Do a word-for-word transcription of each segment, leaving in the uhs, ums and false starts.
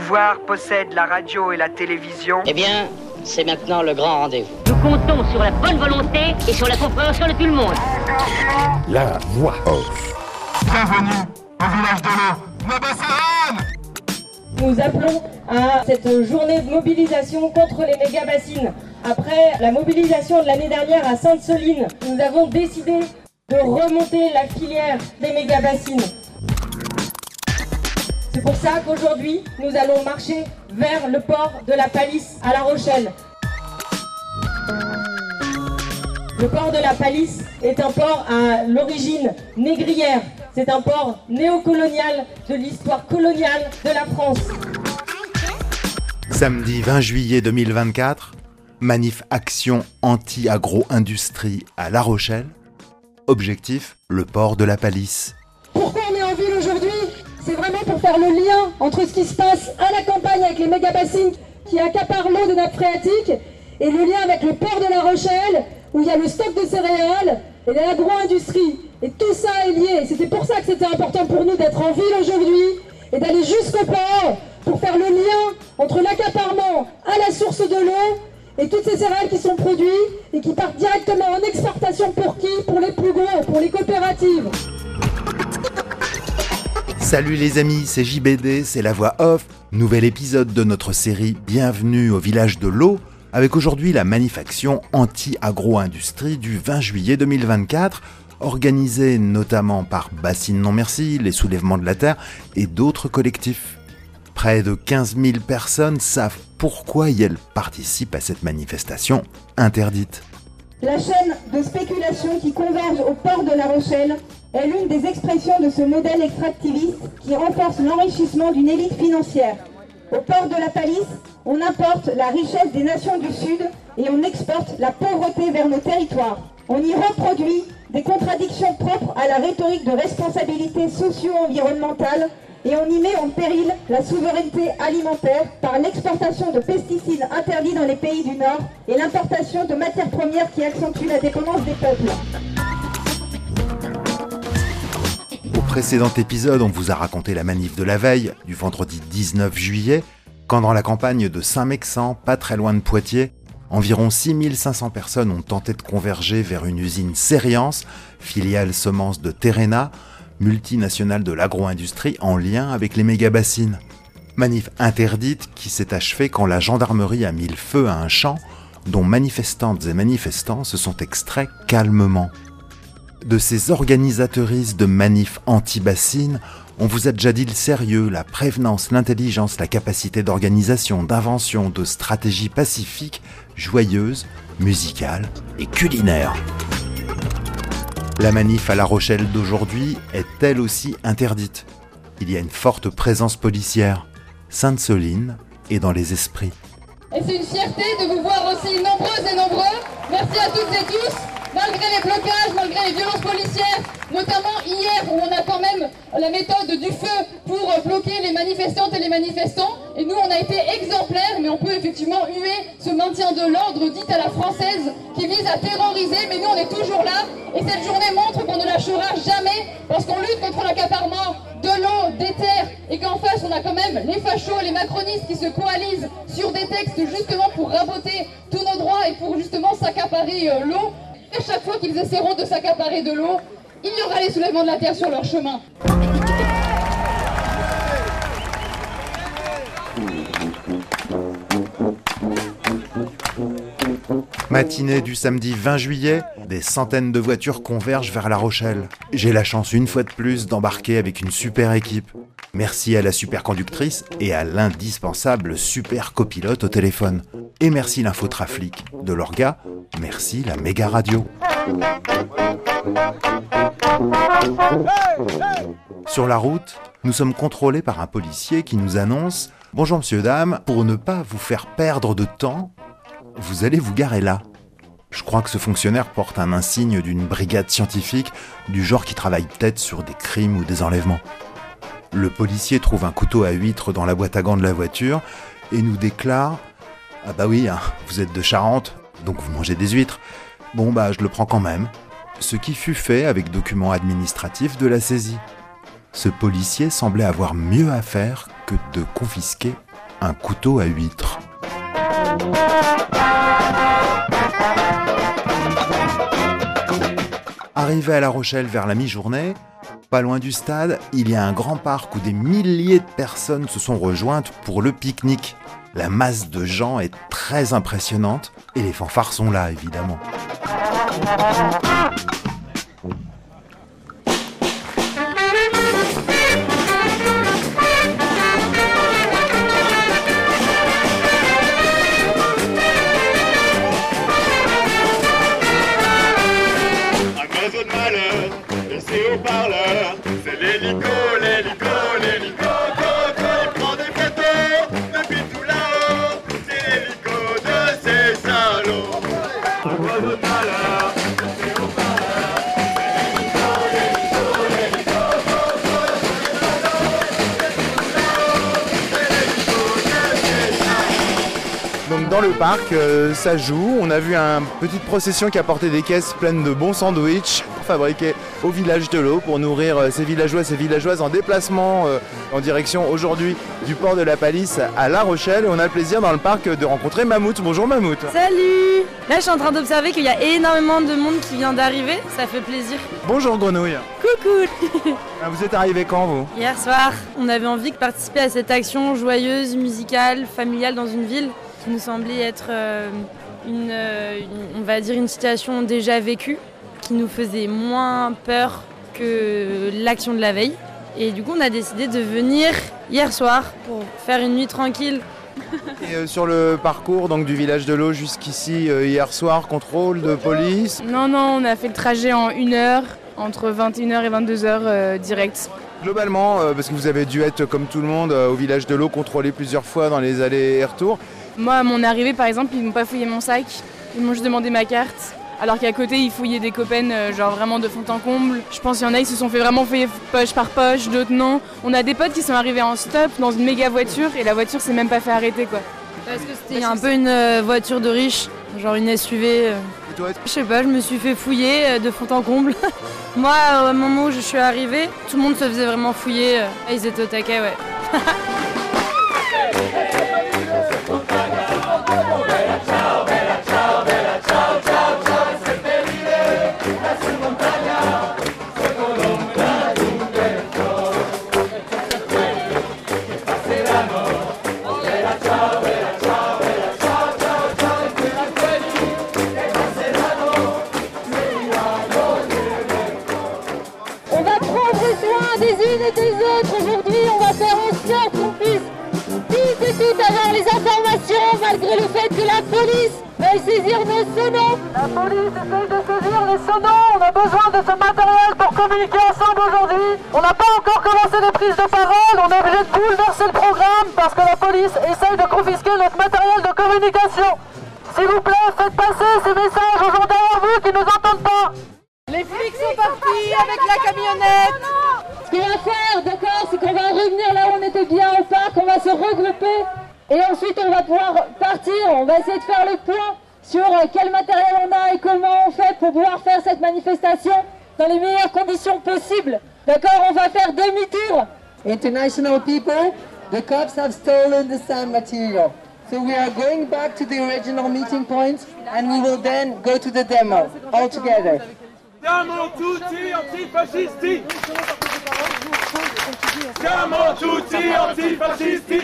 pouvoir possède la radio et la télévision. Eh bien, c'est maintenant le grand rendez-vous. Nous comptons sur la bonne volonté et sur la compréhension de tout le monde. La voix off. Bienvenue au village de l'eau, Nabassaran. Nous appelons à cette journée de mobilisation contre les méga-bassines. Après la mobilisation de l'année dernière à Sainte-Soline, nous avons décidé de remonter la filière des méga-bassines. C'est pour ça qu'aujourd'hui, nous allons marcher vers le port de la Palisse à La Rochelle. Le port de la Palisse est un port à l'origine négrière. C'est un port néocolonial de l'histoire coloniale de la France. Samedi vingt juillet deux mille vingt-quatre, manif action anti-agro-industrie à La Rochelle. Objectif, le port de la Palisse. Pourquoi on est en ville aujourd'hui ? C'est vraiment pour faire le lien entre ce qui se passe à la campagne avec les méga-bassines qui accaparent l'eau de nappe phréatique et le lien avec le port de La Rochelle où il y a le stock de céréales et l'agro-industrie. Et tout ça est lié. C'était pour ça que c'était important pour nous d'être en ville aujourd'hui et d'aller jusqu'au port pour faire le lien entre l'accaparement à la source de l'eau et toutes ces céréales qui sont produites et qui partent directement en exportation pour qui ? Pour les plus gros, pour les coopératives. Salut les amis, c'est J B D, c'est la voix off. Nouvel épisode de notre série Bienvenue au village de l'eau, avec aujourd'hui la manif action anti-agro-industrie du vingt juillet deux mille vingt-quatre, organisée notamment par Bassines Non Merci, les Soulèvements de la Terre et d'autres collectifs. Près de quinze mille personnes savent pourquoi elles participent à cette manifestation interdite. La chaîne de spéculation qui converge au port de La Rochelle est l'une des expressions de ce modèle extractiviste qui renforce l'enrichissement d'une élite financière. Au port de la Palisse, on importe la richesse des nations du Sud et on exporte la pauvreté vers nos territoires. On y reproduit des contradictions propres à la rhétorique de responsabilité socio-environnementale et on y met en péril la souveraineté alimentaire par l'exportation de pesticides interdits dans les pays du Nord et l'importation de matières premières qui accentuent la dépendance des peuples. Au précédent épisode, on vous a raconté la manif de la veille, du vendredi dix-neuf juillet, quand dans la campagne de Saint-Mexan, pas très loin de Poitiers, environ six mille cinq cents personnes ont tenté de converger vers une usine Cériance, filiale semences de Terrena, multinationale de l'agro-industrie en lien avec les méga-bassines. Manif interdite qui s'est achevée quand la gendarmerie a mis le feu à un champ dont manifestantes et manifestants se sont extraits calmement. De ces organisateuristes de manifs anti-bassines, on vous a déjà dit le sérieux, la prévenance, l'intelligence, la capacité d'organisation, d'invention, de stratégie pacifique, joyeuse, musicale et culinaire. La manif à La Rochelle d'aujourd'hui est elle aussi interdite. Il y a une forte présence policière. Sainte-Soline est dans les esprits. Et c'est une fierté de vous voir aussi nombreuses et nombreux. Merci à toutes et tous. Malgré les blocages, malgré les violences policières, notamment hier où on a quand même la méthode du feu pour bloquer les manifestantes et les manifestants. Et nous, on a été exemplaires, mais on peut effectivement huer ce maintien de l'ordre dit à la française qui vise à terroriser. Mais nous, on est toujours là. Et cette journée montre qu'on ne lâchera jamais parce qu'on lutte contre l'accaparement de l'eau, des terres, et qu'en face, on a quand même les fachos, les macronistes qui se coalisent sur des textes justement pour raboter tous nos droits et pour justement s'accaparer euh, l'eau. Et chaque fois qu'ils essaieront de s'accaparer de l'eau, il y aura les soulèvements de la terre sur leur chemin. Matinée du samedi vingt juillet, des centaines de voitures convergent vers La Rochelle. J'ai la chance une fois de plus d'embarquer avec une super équipe. Merci à la super conductrice et à l'indispensable super copilote au téléphone. Et merci l'infotrafic de l'orga, merci la méga radio. Sur la route, nous sommes contrôlés par un policier qui nous annonce « Bonjour monsieur, dame, pour ne pas vous faire perdre de temps, vous allez vous garer là. » Je crois que ce fonctionnaire porte un insigne d'une brigade scientifique du genre qui travaille peut-être sur des crimes ou des enlèvements. Le policier trouve un couteau à huître dans la boîte à gants de la voiture et nous déclare « Ah bah oui, hein, vous êtes de Charente, donc vous mangez des huîtres. Bon bah je le prends quand même. » Ce qui fut fait avec document administratif de la saisie. Ce policier semblait avoir mieux à faire que de confisquer un couteau à huître. Arrivé à La Rochelle vers la mi-journée, pas loin du stade, il y a un grand parc où des milliers de personnes se sont rejointes pour le pique-nique. La masse de gens est très impressionnante et les fanfares sont là, évidemment. C'est haut-parleur, c'est l'hélico, l'hélico, l'hélico, coco, il prend des photos depuis tout là-haut, c'est l'hélico de ces salauds. Un oiseau de malheur, c'est haut-parleur, c'est l'hélico, l'hélico, l'hélico, coco, il prend des photos depuis tout là-haut, c'est l'hélico de ces salauds. Donc dans le parc, euh, ça joue. On a vu une petite procession qui a porté des caisses pleines de bons sandwichs fabriqués au village de l'eau pour nourrir euh, ces villageois, ces villageoises en déplacement euh, en direction aujourd'hui du port de la Palisse à La Rochelle. Et on a le plaisir dans le parc de rencontrer Mammouth. Bonjour Mammouth. Salut. Là je suis en train d'observer qu'il y a énormément de monde qui vient d'arriver, ça fait plaisir. Bonjour Grenouille. Coucou. Vous êtes arrivé quand vous? Hier soir, on avait envie de participer à cette action joyeuse, musicale, familiale dans une ville qui nous semblait être euh, une, euh, une, on va dire une situation déjà vécue, qui nous faisait moins peur que l'action de la veille. Et du coup, on a décidé de venir hier soir pour faire une nuit tranquille. Et euh, sur le parcours donc, du village de l'eau jusqu'ici, euh, hier soir, contrôle de police? Non, non, on a fait le trajet en une heure, entre vingt et une heures et vingt-deux heures euh, direct. Globalement, euh, parce que vous avez dû être, comme tout le monde, euh, au village de l'eau, contrôlé plusieurs fois dans les allers et retours. Moi, à mon arrivée, par exemple, ils m'ont pas fouillé mon sac, ils m'ont juste demandé ma carte. Alors qu'à côté, ils fouillaient des copains, euh, genre vraiment de fond en comble. Je pense qu'il y en a qui se sont fait vraiment fouiller poche par poche, d'autres non. On a des potes qui sont arrivés en stop dans une méga voiture et la voiture s'est même pas fait arrêter, quoi. Parce que c'était un peu une euh, voiture de riche, genre une S U V. Euh. Et toi? Je sais pas, je me suis fait fouiller euh, de fond en comble. Moi, au moment où je suis arrivée, tout le monde se faisait vraiment fouiller. Euh. Ils étaient au taquet, ouais. Des unes et des autres, aujourd'hui on va faire en sorte qu'on puisse tous et toutes avoir les informations malgré le fait que la police veuille saisir nos sonos. La police essaye de saisir les sonos, on a besoin de ce matériel pour communiquer ensemble aujourd'hui. On n'a pas encore commencé les prises de parole, on est obligé de bouleverser le programme parce que la police essaye de confisquer notre matériel de communication. S'il vous plaît, faites passer ces messages aux gens derrière vous qui ne nous entendent pas. Les flics sont partis avec la camionnette. Ce qu'on va faire, d'accord, c'est qu'on va revenir là où on était bien au parc, on va se regrouper et ensuite on va pouvoir partir, on va essayer de faire le point sur quel matériel on a et comment on fait pour pouvoir faire cette manifestation dans les meilleures conditions possibles. D'accord, on va faire demi-tour. International people, the cops have stolen the sound material. So we are going back to the original meeting point and we will then go to the demo all together. Siamo tutti antifascisti! Siamo tutti antifascisti!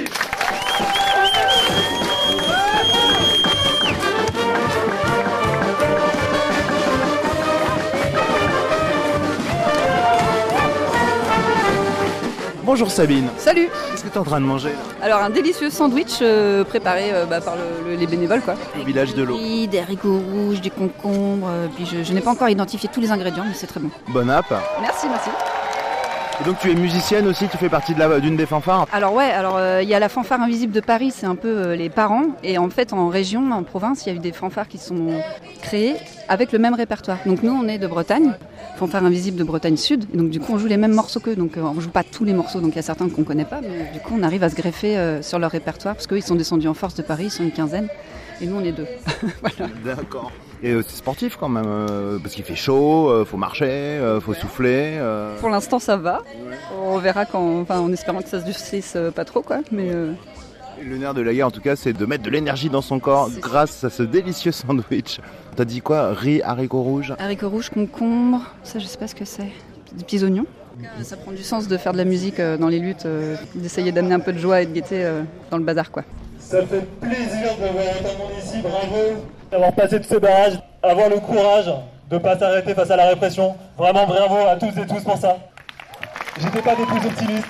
Bonjour Sabine. Salut. Qu'est-ce que tu es en train de manger là? Alors un délicieux sandwich euh, préparé euh, bah, par le, le, les bénévoles quoi. Au village de l'eau. Oui, des haricots rouges, des concombres, euh, puis je, je n'ai pas encore identifié tous les ingrédients mais c'est très bon. Bon app. Merci, merci. Et donc tu es musicienne aussi, tu fais partie de la, d'une des fanfares? Alors ouais, alors il euh, y a la fanfare invisible de Paris, c'est un peu euh, les parents. Et en fait en région, en province, il y a eu des fanfares qui sont créées avec le même répertoire. Donc nous on est de Bretagne, fanfare invisible de Bretagne Sud. Et donc du coup on joue les mêmes morceaux qu'eux, donc euh, on joue pas tous les morceaux, donc il y a certains qu'on connaît pas. Mais du coup on arrive à se greffer euh, sur leur répertoire, parce qu'eux ils sont descendus en force de Paris, ils sont une quinzaine. Et nous on est deux. Voilà. D'accord. Et euh, c'est sportif quand même, euh, parce qu'il fait chaud, euh, faut marcher, euh, faut souffler. Euh... Pour l'instant ça va. On verra quand, enfin, en espérant que ça se durcisse euh, pas trop quoi. Mais, euh, Le nerf de la guerre, en tout cas, c'est de mettre de l'énergie dans son corps grâce à ce délicieux sandwich. T'as dit quoi? Riz, haricots rouges? Haricots rouges, concombre, ça je sais pas ce que c'est. Des petits oignons. Ça prend du sens de faire de la musique dans les luttes, d'essayer d'amener un peu de joie et de gaieté dans le bazar, quoi. Ça fait plaisir de voir autant de monde ici, bravo d'avoir passé tous ces barrages, avoir le courage de ne pas s'arrêter face à la répression. Vraiment bravo à tous et tous pour ça. J'étais pas des plus optimistes.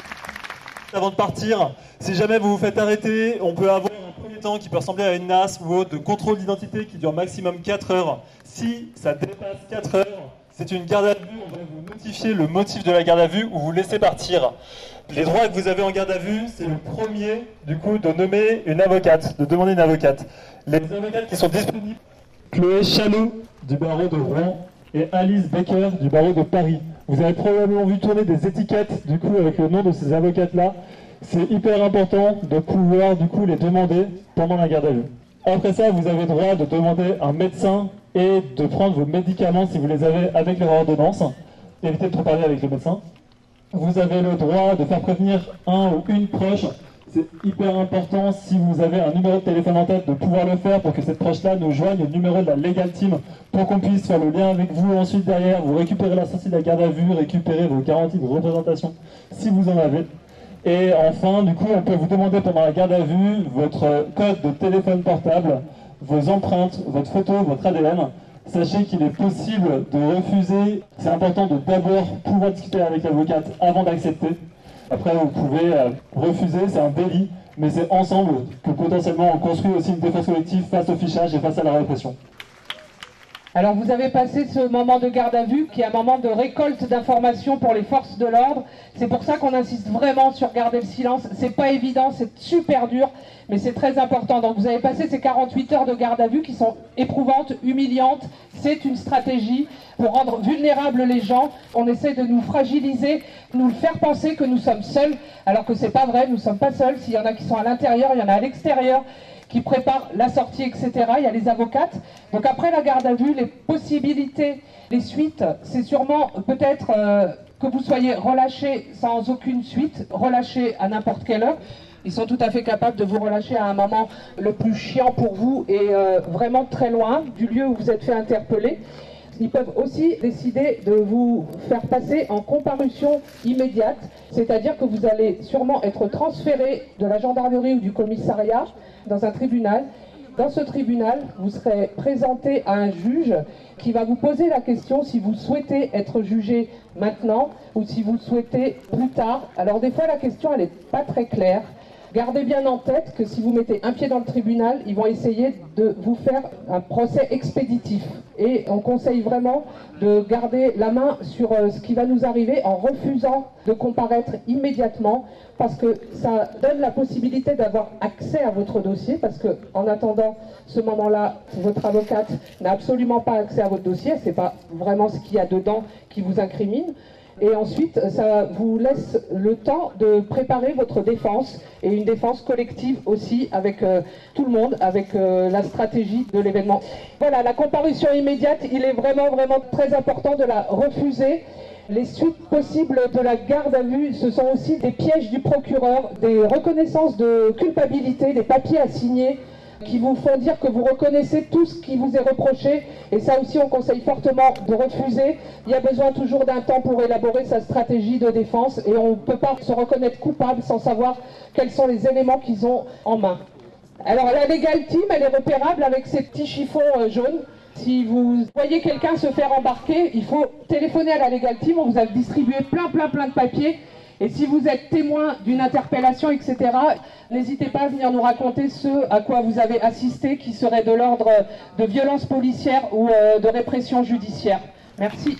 Avant de partir, si jamais vous vous faites arrêter, on peut avoir un premier temps qui peut ressembler à une N A S ou autre de contrôle d'identité qui dure maximum quatre heures. Si ça dépasse quatre heures, c'est une garde à vue, on va vous notifier le motif de la garde à vue ou vous laisser partir. Les droits que vous avez en garde à vue, c'est le premier, du coup, de nommer une avocate, de demander une avocate. Les avocates qui sont disponibles, Chloé Chalot, du barreau de Rouen, et Alice Becker, du barreau de Paris. Vous avez probablement vu tourner des étiquettes, du coup, avec le nom de ces avocates-là. C'est hyper important de pouvoir, du coup, les demander pendant la garde à vue. Après ça, vous avez le droit de demander un médecin et de prendre vos médicaments si vous les avez avec leur ordonnance. Évitez de trop parler avec le médecin. Vous avez le droit de faire prévenir un ou une proche. C'est hyper important, si vous avez un numéro de téléphone en tête, de pouvoir le faire pour que cette proche-là nous joigne au numéro de la Legal Team pour qu'on puisse faire le lien avec vous ensuite derrière, vous récupérez la sortie de la garde à vue, récupérer vos garanties de représentation si vous en avez. Et enfin, du coup, on peut vous demander pendant la garde à vue votre code de téléphone portable, vos empreintes, votre photo, votre A D N. Sachez qu'il est possible de refuser. C'est important de d'abord pouvoir discuter avec l'avocate avant d'accepter. Après, vous pouvez euh, refuser, c'est un délit, mais c'est ensemble que potentiellement on construit aussi une défense collective face au fichage et face à la répression. Alors vous avez passé ce moment de garde à vue qui est un moment de récolte d'informations pour les forces de l'ordre. C'est pour ça qu'on insiste vraiment sur garder le silence. C'est pas évident, c'est super dur, mais c'est très important. Donc vous avez passé ces quarante-huit heures de garde à vue qui sont éprouvantes, humiliantes. C'est une stratégie pour rendre vulnérables les gens. On essaie de nous fragiliser, nous faire penser que nous sommes seuls, alors que c'est pas vrai, nous sommes pas seuls. S'il y en a qui sont à l'intérieur, il y en a à l'extérieur, qui préparent la sortie, et cetera. Il y a les avocates. Donc après la garde à vue, les possibilités, les suites, c'est sûrement peut-être euh, que vous soyez relâché sans aucune suite, relâché à n'importe quelle heure. Ils sont tout à fait capables de vous relâcher à un moment le plus chiant pour vous et euh, vraiment très loin du lieu où vous êtes fait interpeller. Ils peuvent aussi décider de vous faire passer en comparution immédiate, c'est-à-dire que vous allez sûrement être transféré de la gendarmerie ou du commissariat dans un tribunal. Dans ce tribunal, vous serez présenté à un juge qui va vous poser la question si vous souhaitez être jugé maintenant ou si vous le souhaitez plus tard. Alors des fois, la question, elle n'est pas très claire. Gardez bien en tête que si vous mettez un pied dans le tribunal, ils vont essayer de vous faire un procès expéditif. Et on conseille vraiment de garder la main sur ce qui va nous arriver en refusant de comparaître immédiatement, parce que ça donne la possibilité d'avoir accès à votre dossier, parce que en attendant ce moment-là, votre avocate n'a absolument pas accès à votre dossier, c'est pas vraiment ce qu'il y a dedans qui vous incrimine. Et ensuite, ça vous laisse le temps de préparer votre défense, et une défense collective aussi avec euh, tout le monde, avec euh, la stratégie de l'événement. Voilà, la comparution immédiate, il est vraiment, vraiment très important de la refuser. Les suites possibles de la garde à vue, ce sont aussi des pièges du procureur, des reconnaissances de culpabilité, des papiers à signer, qui vous font dire que vous reconnaissez tout ce qui vous est reproché, et ça aussi on conseille fortement de refuser. Il y a besoin toujours d'un temps pour élaborer sa stratégie de défense, et on ne peut pas se reconnaître coupable sans savoir quels sont les éléments qu'ils ont en main. Alors la Legal Team, elle est repérable avec ces petits chiffons euh, jaunes. Si vous voyez quelqu'un se faire embarquer, il faut téléphoner à la Legal Team, on vous a distribué plein plein plein de papiers. Et si vous êtes témoin d'une interpellation, et cetera, n'hésitez pas à venir nous raconter ce à quoi vous avez assisté, qui serait de l'ordre de violence policière ou de répression judiciaire. Merci.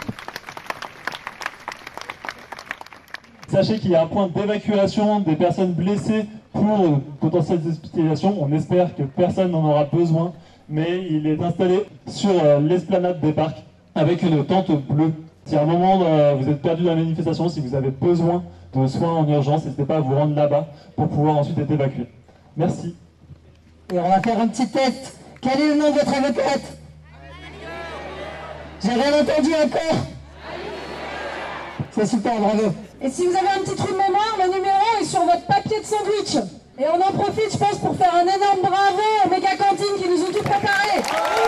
Sachez qu'il y a un point d'évacuation des personnes blessées pour potentielles hospitalisations. On espère que personne n'en aura besoin, mais il est installé sur l'esplanade des parcs avec une tente bleue. Si à un moment vous êtes perdu dans la manifestation, si vous avez besoin de soins en urgence, n'hésitez pas à vous rendre là-bas pour pouvoir ensuite être évacué. Merci. Et on va faire un petit test. Quel est le nom de votre avocate? J'ai rien entendu encore. C'est super, bravo. Et si vous avez un petit trou de mémoire, le numéro est sur votre papier de sandwich. Et on en profite, je pense, pour faire un énorme bravo aux méga cantines qui nous ont tout préparé.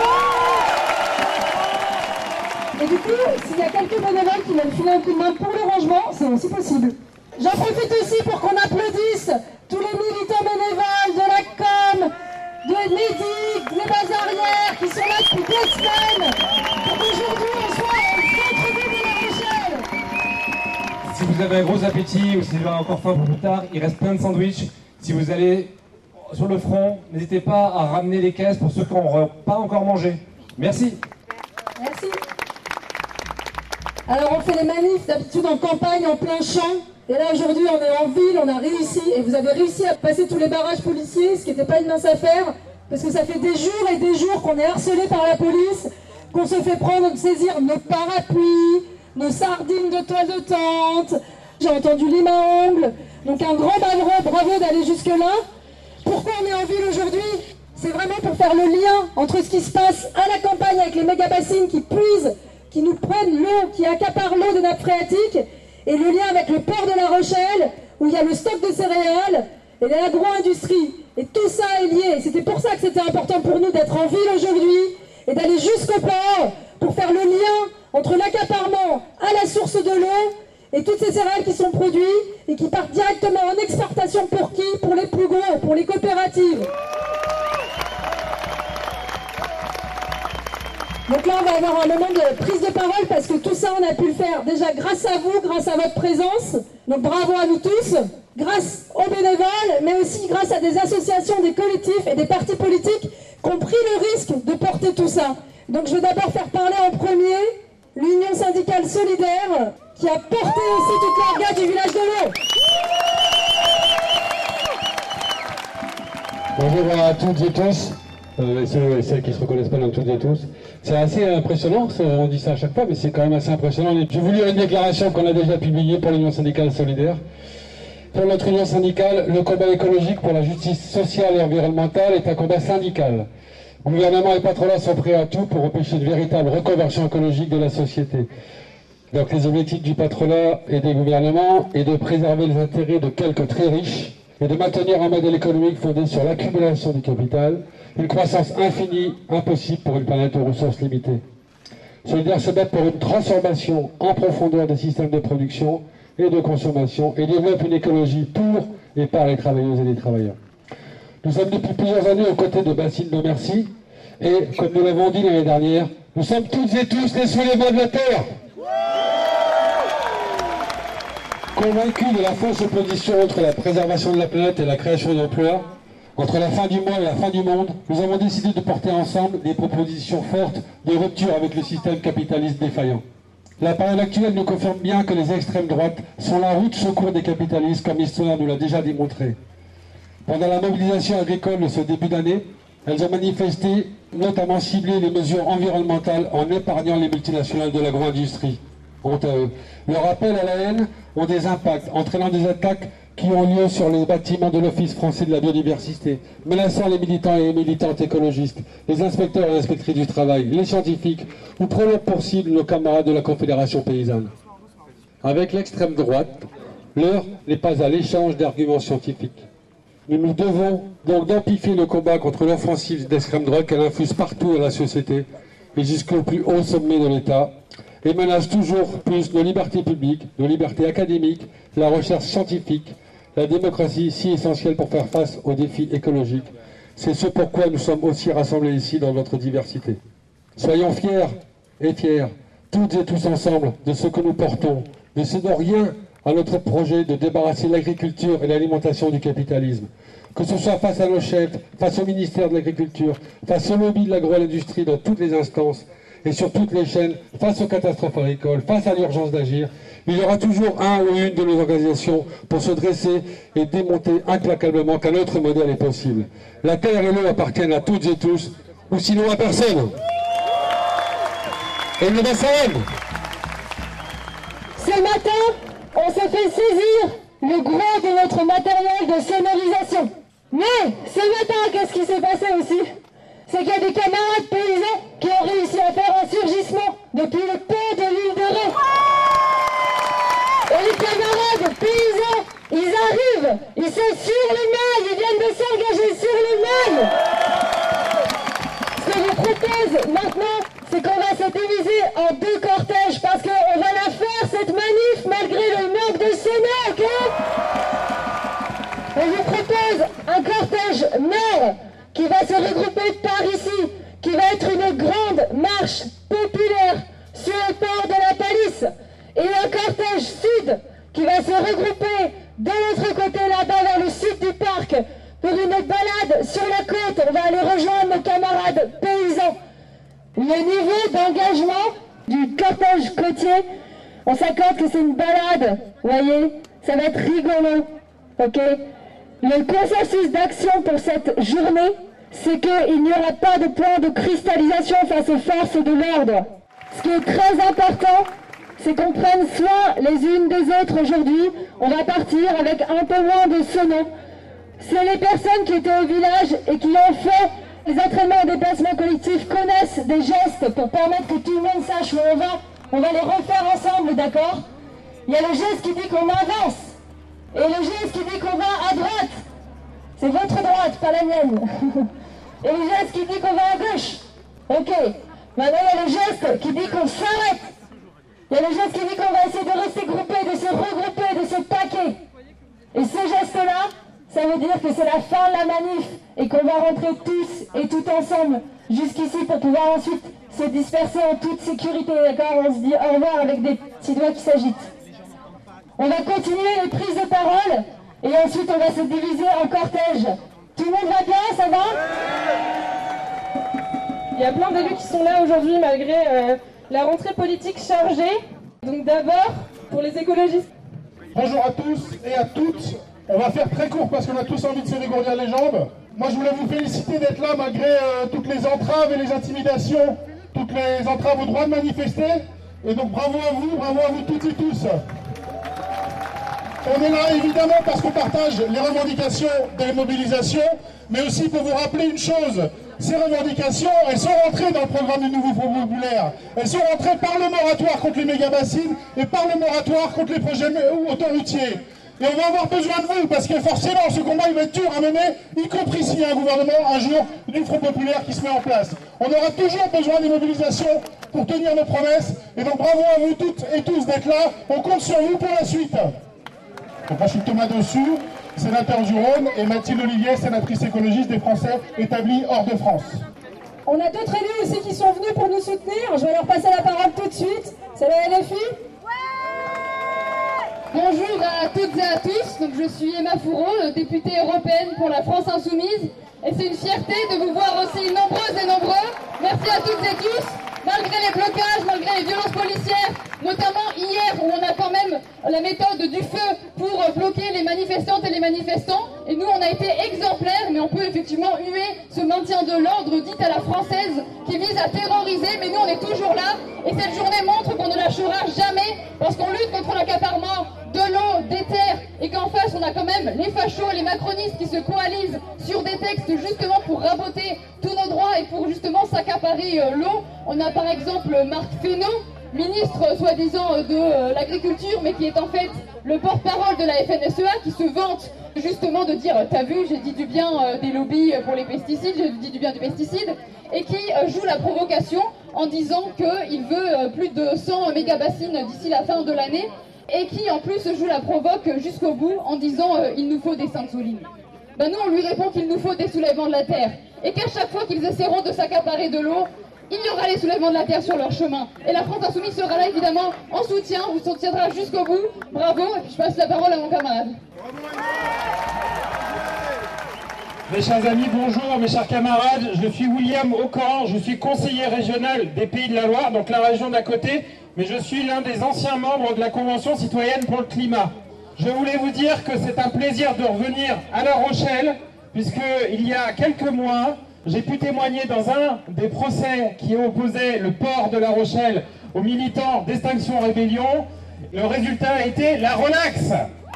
Et du coup, s'il y a quelques bénévoles qui veulent filer un coup de main pour le rangement, c'est aussi possible. J'en profite aussi pour qu'on applaudisse tous les militants bénévoles de la com, de Médic, des Bazarières, qui sont là depuis deux semaines, pour qu'aujourd'hui on soit au centre-ville de La Rochelle. Si vous avez un gros appétit ou si vous avez encore faim pour plus tard, il reste plein de sandwichs. Si vous allez sur le front, n'hésitez pas à ramener les caisses pour ceux qui n'ont pas encore mangé. Merci. Merci. Alors on fait les manifs d'habitude en campagne, en plein champ. Et là aujourd'hui on est en ville, on a réussi. Et vous avez réussi à passer tous les barrages policiers, ce qui n'était pas une mince affaire. Parce que ça fait des jours et des jours qu'on est harcelé par la police, qu'on se fait prendre, de saisir nos parapluies, nos sardines de toile de tente. J'ai entendu lime à ongles. Donc un grand bravo, bravo d'aller jusque-là. Pourquoi on est en ville aujourd'hui? C'est vraiment pour faire le lien entre ce qui se passe à la campagne avec les méga-bassines qui puisent, qui nous prennent l'eau, qui accaparent l'eau des nappes phréatiques, et le lien avec le port de La Rochelle, où il y a le stock de céréales, et l'agro-industrie. Et tout ça est lié. C'était pour ça que c'était important pour nous d'être en ville aujourd'hui, et d'aller jusqu'au port, pour faire le lien entre l'accaparement à la source de l'eau, et toutes ces céréales qui sont produites et qui partent directement en exportation pour qui? Pour les plus gros, pour les coopératives. Donc là, on va avoir un moment de prise de parole parce que tout ça, on a pu le faire déjà grâce à vous, grâce à votre présence. Donc bravo à nous tous, grâce aux bénévoles, mais aussi grâce à des associations, des collectifs et des partis politiques qui ont pris le risque de porter tout ça. Donc je vais d'abord faire parler en premier l'Union syndicale solidaire, qui a porté aussi toute l'orga du village de l'eau. Bonjour à toutes et tous, euh, et ceux et celles qui ne se reconnaissent pas dans toutes et tous. C'est assez impressionnant, on dit ça à chaque fois, mais c'est quand même assez impressionnant. J'ai voulu lire une déclaration qu'on a déjà publiée pour l'Union syndicale solidaire. Pour notre union syndicale, le combat écologique pour la justice sociale et environnementale est un combat syndical. Gouvernement et patronat sont prêts à tout pour empêcher une véritable reconversion écologique de la société. Donc les objectifs du patronat et des gouvernements est de préserver les intérêts de quelques très riches et de maintenir un modèle économique fondé sur l'accumulation du capital, une croissance infinie, impossible pour une planète aux ressources limitées. Solidaire se bat pour une transformation en profondeur des systèmes de production et de consommation et développe une écologie pour et par les travailleuses et les travailleurs. Nous sommes depuis plusieurs années aux côtés de Bassine de Merci et, comme nous l'avons dit l'année dernière, nous sommes toutes et tous les soulèvements de la Terre. Convaincus de la fausse opposition entre la préservation de la planète et la création d'emplois, entre la fin du mois et la fin du monde, nous avons décidé de porter ensemble des propositions fortes de rupture avec le système capitaliste défaillant. La période actuelle nous confirme bien que les extrêmes droites sont la roue de secours des capitalistes, comme l'histoire nous l'a déjà démontré. Pendant la mobilisation agricole de ce début d'année, elles ont manifesté, notamment ciblé les mesures environnementales en épargnant les multinationales de l'agro-industrie. Leur appel à la haine ont des impacts, entraînant des attaques qui ont lieu sur les bâtiments de l'Office français de la biodiversité, menaçant les militants et les militantes écologistes, les inspecteurs et inspectrices du travail, les scientifiques, ou prenant pour cible nos camarades de la Confédération paysanne. Avec l'extrême droite, l'heure n'est pas à l'échange d'arguments scientifiques. Nous nous devons donc d'amplifier le combat contre l'offensive d'extrême droite qu'elle infuse partout dans la société et jusqu'au plus haut sommet de l'État, et menace toujours plus nos libertés publiques, nos libertés académiques, la recherche scientifique, la démocratie si essentielle pour faire face aux défis écologiques. C'est ce pourquoi nous sommes aussi rassemblés ici dans notre diversité. Soyons fiers et fiers, toutes et tous ensemble, de ce que nous portons. Ne cédons rien à notre projet de débarrasser l'agriculture et l'alimentation du capitalisme. Que ce soit face à nos chefs, face au ministère de l'Agriculture, face au lobby de l'agro-industrie dans toutes les instances, et sur toutes les chaînes, face aux catastrophes agricoles, face à l'urgence d'agir, il y aura toujours un ou une de nos organisations pour se dresser et démonter implacablement qu'un autre modèle est possible. La terre et l'eau appartiennent à toutes et tous, ou sinon à personne. Et le Bassaïm. Ce matin, on s'est fait saisir le gros de notre matériel de sonorisation. Mais ce matin, qu'est-ce qui s'est passé aussi? C'est qu'il y a des camarades paysans qui ont réussi à faire un surgissement depuis le pont de l'île de Ré. Et les camarades paysans Ils arrivent, ils sont sur le mail, ils viennent de s'engager sur le mail. Ce que je vous propose maintenant, c'est qu'on va se diviser en deux cortèges parce qu'on va la faire cette manif malgré le manque de sommets, ok? On vous propose un cortège nord qui va se regrouper par ici, qui va être une grande marche populaire sur le port de la Palisse, et un cortège sud qui va se regrouper de l'autre côté là-bas vers le sud du parc pour une balade sur la côte. On va aller rejoindre nos camarades paysans. Le niveau d'engagement du cortège côtier, on s'accorde que c'est une balade, vous voyez, ça va être rigolo, ok? Le consensus d'action pour cette journée, c'est qu'il n'y aura pas de plan de cristallisation face aux forces de l'ordre. Ce qui est très important, c'est qu'on prenne soin les unes des autres aujourd'hui. On va partir avec un peu moins de sonos. C'est les personnes qui étaient au village et qui ont fait les entraînements en déplacement collectif connaissent des gestes pour permettre que tout le monde sache où on va. On va les refaire ensemble, d'accord? Il y a le geste qui dit qu'on avance et le geste qui dit qu'on va à droite. C'est votre droite, pas la mienne. Et le geste qui dit qu'on va à gauche. Ok. Maintenant, il y a le geste qui dit qu'on s'arrête. Il y a le geste qui dit qu'on va essayer de rester groupés, de se regrouper, de se paquer. Et ce geste-là, ça veut dire que c'est la fin de la manif et qu'on va rentrer tous et tout ensemble jusqu'ici pour pouvoir ensuite se disperser en toute sécurité, d'accord? On se dit au revoir avec des petits doigts qui s'agitent. On va continuer les prises de parole et ensuite on va se diviser en cortège. Tout le monde va bien, ça va? Il y a plein d'élus qui sont là aujourd'hui malgré euh, la rentrée politique chargée. Donc d'abord, pour les écologistes. Bonjour à tous et à toutes. On va faire très court parce qu'on a tous envie de se dégourdir les jambes. Moi je voulais vous féliciter d'être là malgré euh, toutes les entraves et les intimidations, toutes les entraves au droit de manifester. Et donc bravo à vous, bravo à vous toutes et tous. On est là évidemment parce qu'on partage les revendications des mobilisations, mais aussi pour vous rappeler une chose. Ces revendications, elles sont rentrées dans le programme du nouveau Front populaire. Elles sont rentrées par le moratoire contre les méga-bassines et par le moratoire contre les projets autoroutiers. Et on va avoir besoin de vous, parce que forcément, ce combat, il va être dur à mener, y compris s'il y a un gouvernement, un jour, du Front populaire qui se met en place. On aura toujours besoin des mobilisations pour tenir nos promesses. Et donc, bravo à vous toutes et tous d'être là. On compte sur vous pour la suite. Donc, moi, je suis Thomas Dossu, sénateur du Rhône, et Mathilde Olivier, sénatrice écologiste des Français établis hors de France. On a d'autres élus aussi qui sont venus pour nous soutenir. Je vais leur passer la parole tout de suite. C'est la L F I. Bonjour à toutes et à tous, donc je suis Emma Fourreau, députée européenne pour la France Insoumise, et c'est une fierté de vous voir aussi nombreuses et nombreux. Merci à toutes et tous, malgré les blocages, malgré les violences policières, notamment hier où on a quand même la méthode du feu pour bloquer les manifestantes et les manifestants, et nous on a été exemplaires, mais on peut effectivement huer ce maintien de l'ordre dit à la française qui vise à terroriser, mais nous on est toujours là, et cette journée montre qu'on ne lâchera jamais, parce qu'on lutte contre l'accaparement de l'eau, des terres, et qu'en face on a quand même les fachos, les macronistes qui se coalisent sur des textes justement pour raboter tous nos droits et pour justement s'accaparer euh, l'eau. On a par exemple Marc Fesneau, ministre soi-disant de euh, l'agriculture, mais qui est en fait le porte-parole de la F N S E A, qui se vante justement de dire « t'as vu, j'ai dit du bien euh, des lobbies pour les pesticides, j'ai dit du bien du pesticide », et qui euh, joue la provocation en disant qu'il veut euh, plus de cent mégabassines d'ici la fin de l'année, et qui en plus joue la provoque jusqu'au bout en disant euh, il nous faut des Sainte-Soline. Ben nous on lui répond qu'il nous faut des soulèvements de la terre, et qu'à chaque fois qu'ils essaieront de s'accaparer de l'eau, il y aura les soulèvements de la terre sur leur chemin. Et la France Insoumise sera là évidemment en soutien, vous soutiendra jusqu'au bout. Bravo, et puis je passe la parole à mon camarade. Mes chers amis, bonjour, mes chers camarades, je suis William Aucan, je suis conseiller régional des Pays de la Loire, donc la région d'à côté, mais je suis l'un des anciens membres de la Convention citoyenne pour le climat. Je voulais vous dire que c'est un plaisir de revenir à La Rochelle, puisqu'il y a quelques mois, j'ai pu témoigner dans un des procès qui opposait le port de La Rochelle aux militants d'Extinction Rébellion. Le résultat a été la relaxe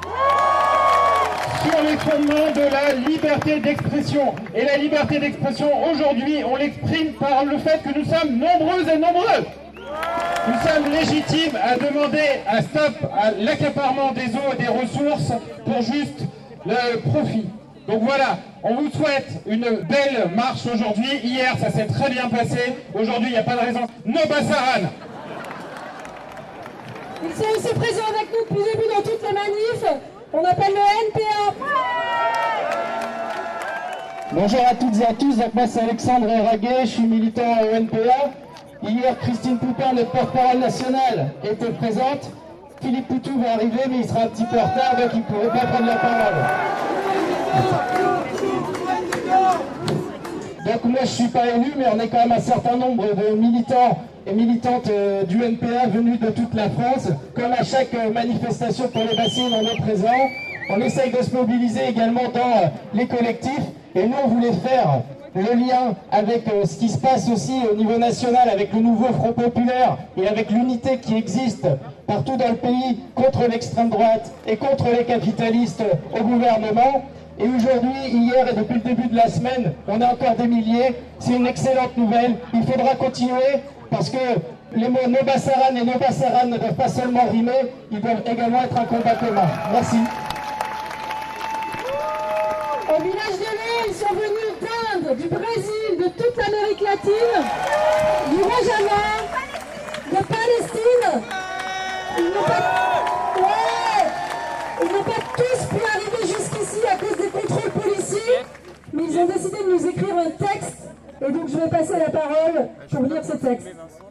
sur les fondements de la liberté d'expression. Et la liberté d'expression, aujourd'hui, on l'exprime par le fait que nous sommes nombreux et nombreux. Nous sommes légitimes à demander un stop à l'accaparement des eaux et des ressources pour juste le profit. Donc voilà, on vous souhaite une belle marche aujourd'hui. Hier, ça s'est très bien passé. Aujourd'hui, il n'y a pas de raison. No Bassaran. Ils sont aussi présents avec nous depuis le début dans toutes les manifs. On appelle le N P A. Bonjour à toutes et à tous, donc moi c'est Alexandre Eraguet, je suis militant au N P A. Hier, Christine Poupin, notre porte-parole nationale, était présente. Philippe Poutou va arriver, mais il sera un petit peu en retard, donc il ne pourrait pas prendre la parole. Donc moi je ne suis pas élu, mais on est quand même un certain nombre de militants et militantes euh, du N P A venus de toute la France. Comme à chaque euh, manifestation pour les bassines, on est présent. On essaye de se mobiliser également dans euh, les collectifs. Et nous, on voulait faire le lien avec euh, ce qui se passe aussi au niveau national, avec le nouveau Front Populaire et avec l'unité qui existe partout dans le pays contre l'extrême droite et contre les capitalistes au gouvernement. Et aujourd'hui, hier et depuis le début de la semaine, on est encore des milliers. C'est une excellente nouvelle. Il faudra continuer parce que les mots No Bassaran et No Bassaran ne doivent pas seulement rimer, ils doivent également être un combat commun. Merci. Au village de l'eau, ils sont venus d'Inde, du Brésil, de toute l'Amérique latine, du Rojava, de Palestine. Ils n'ont pas... Ouais. Ils n'ont pas tous pu arriver jusqu'ici à cause des contrôles policiers, mais ils ont décidé de nous écrire un texte, et donc je vais passer la parole pour lire ce texte.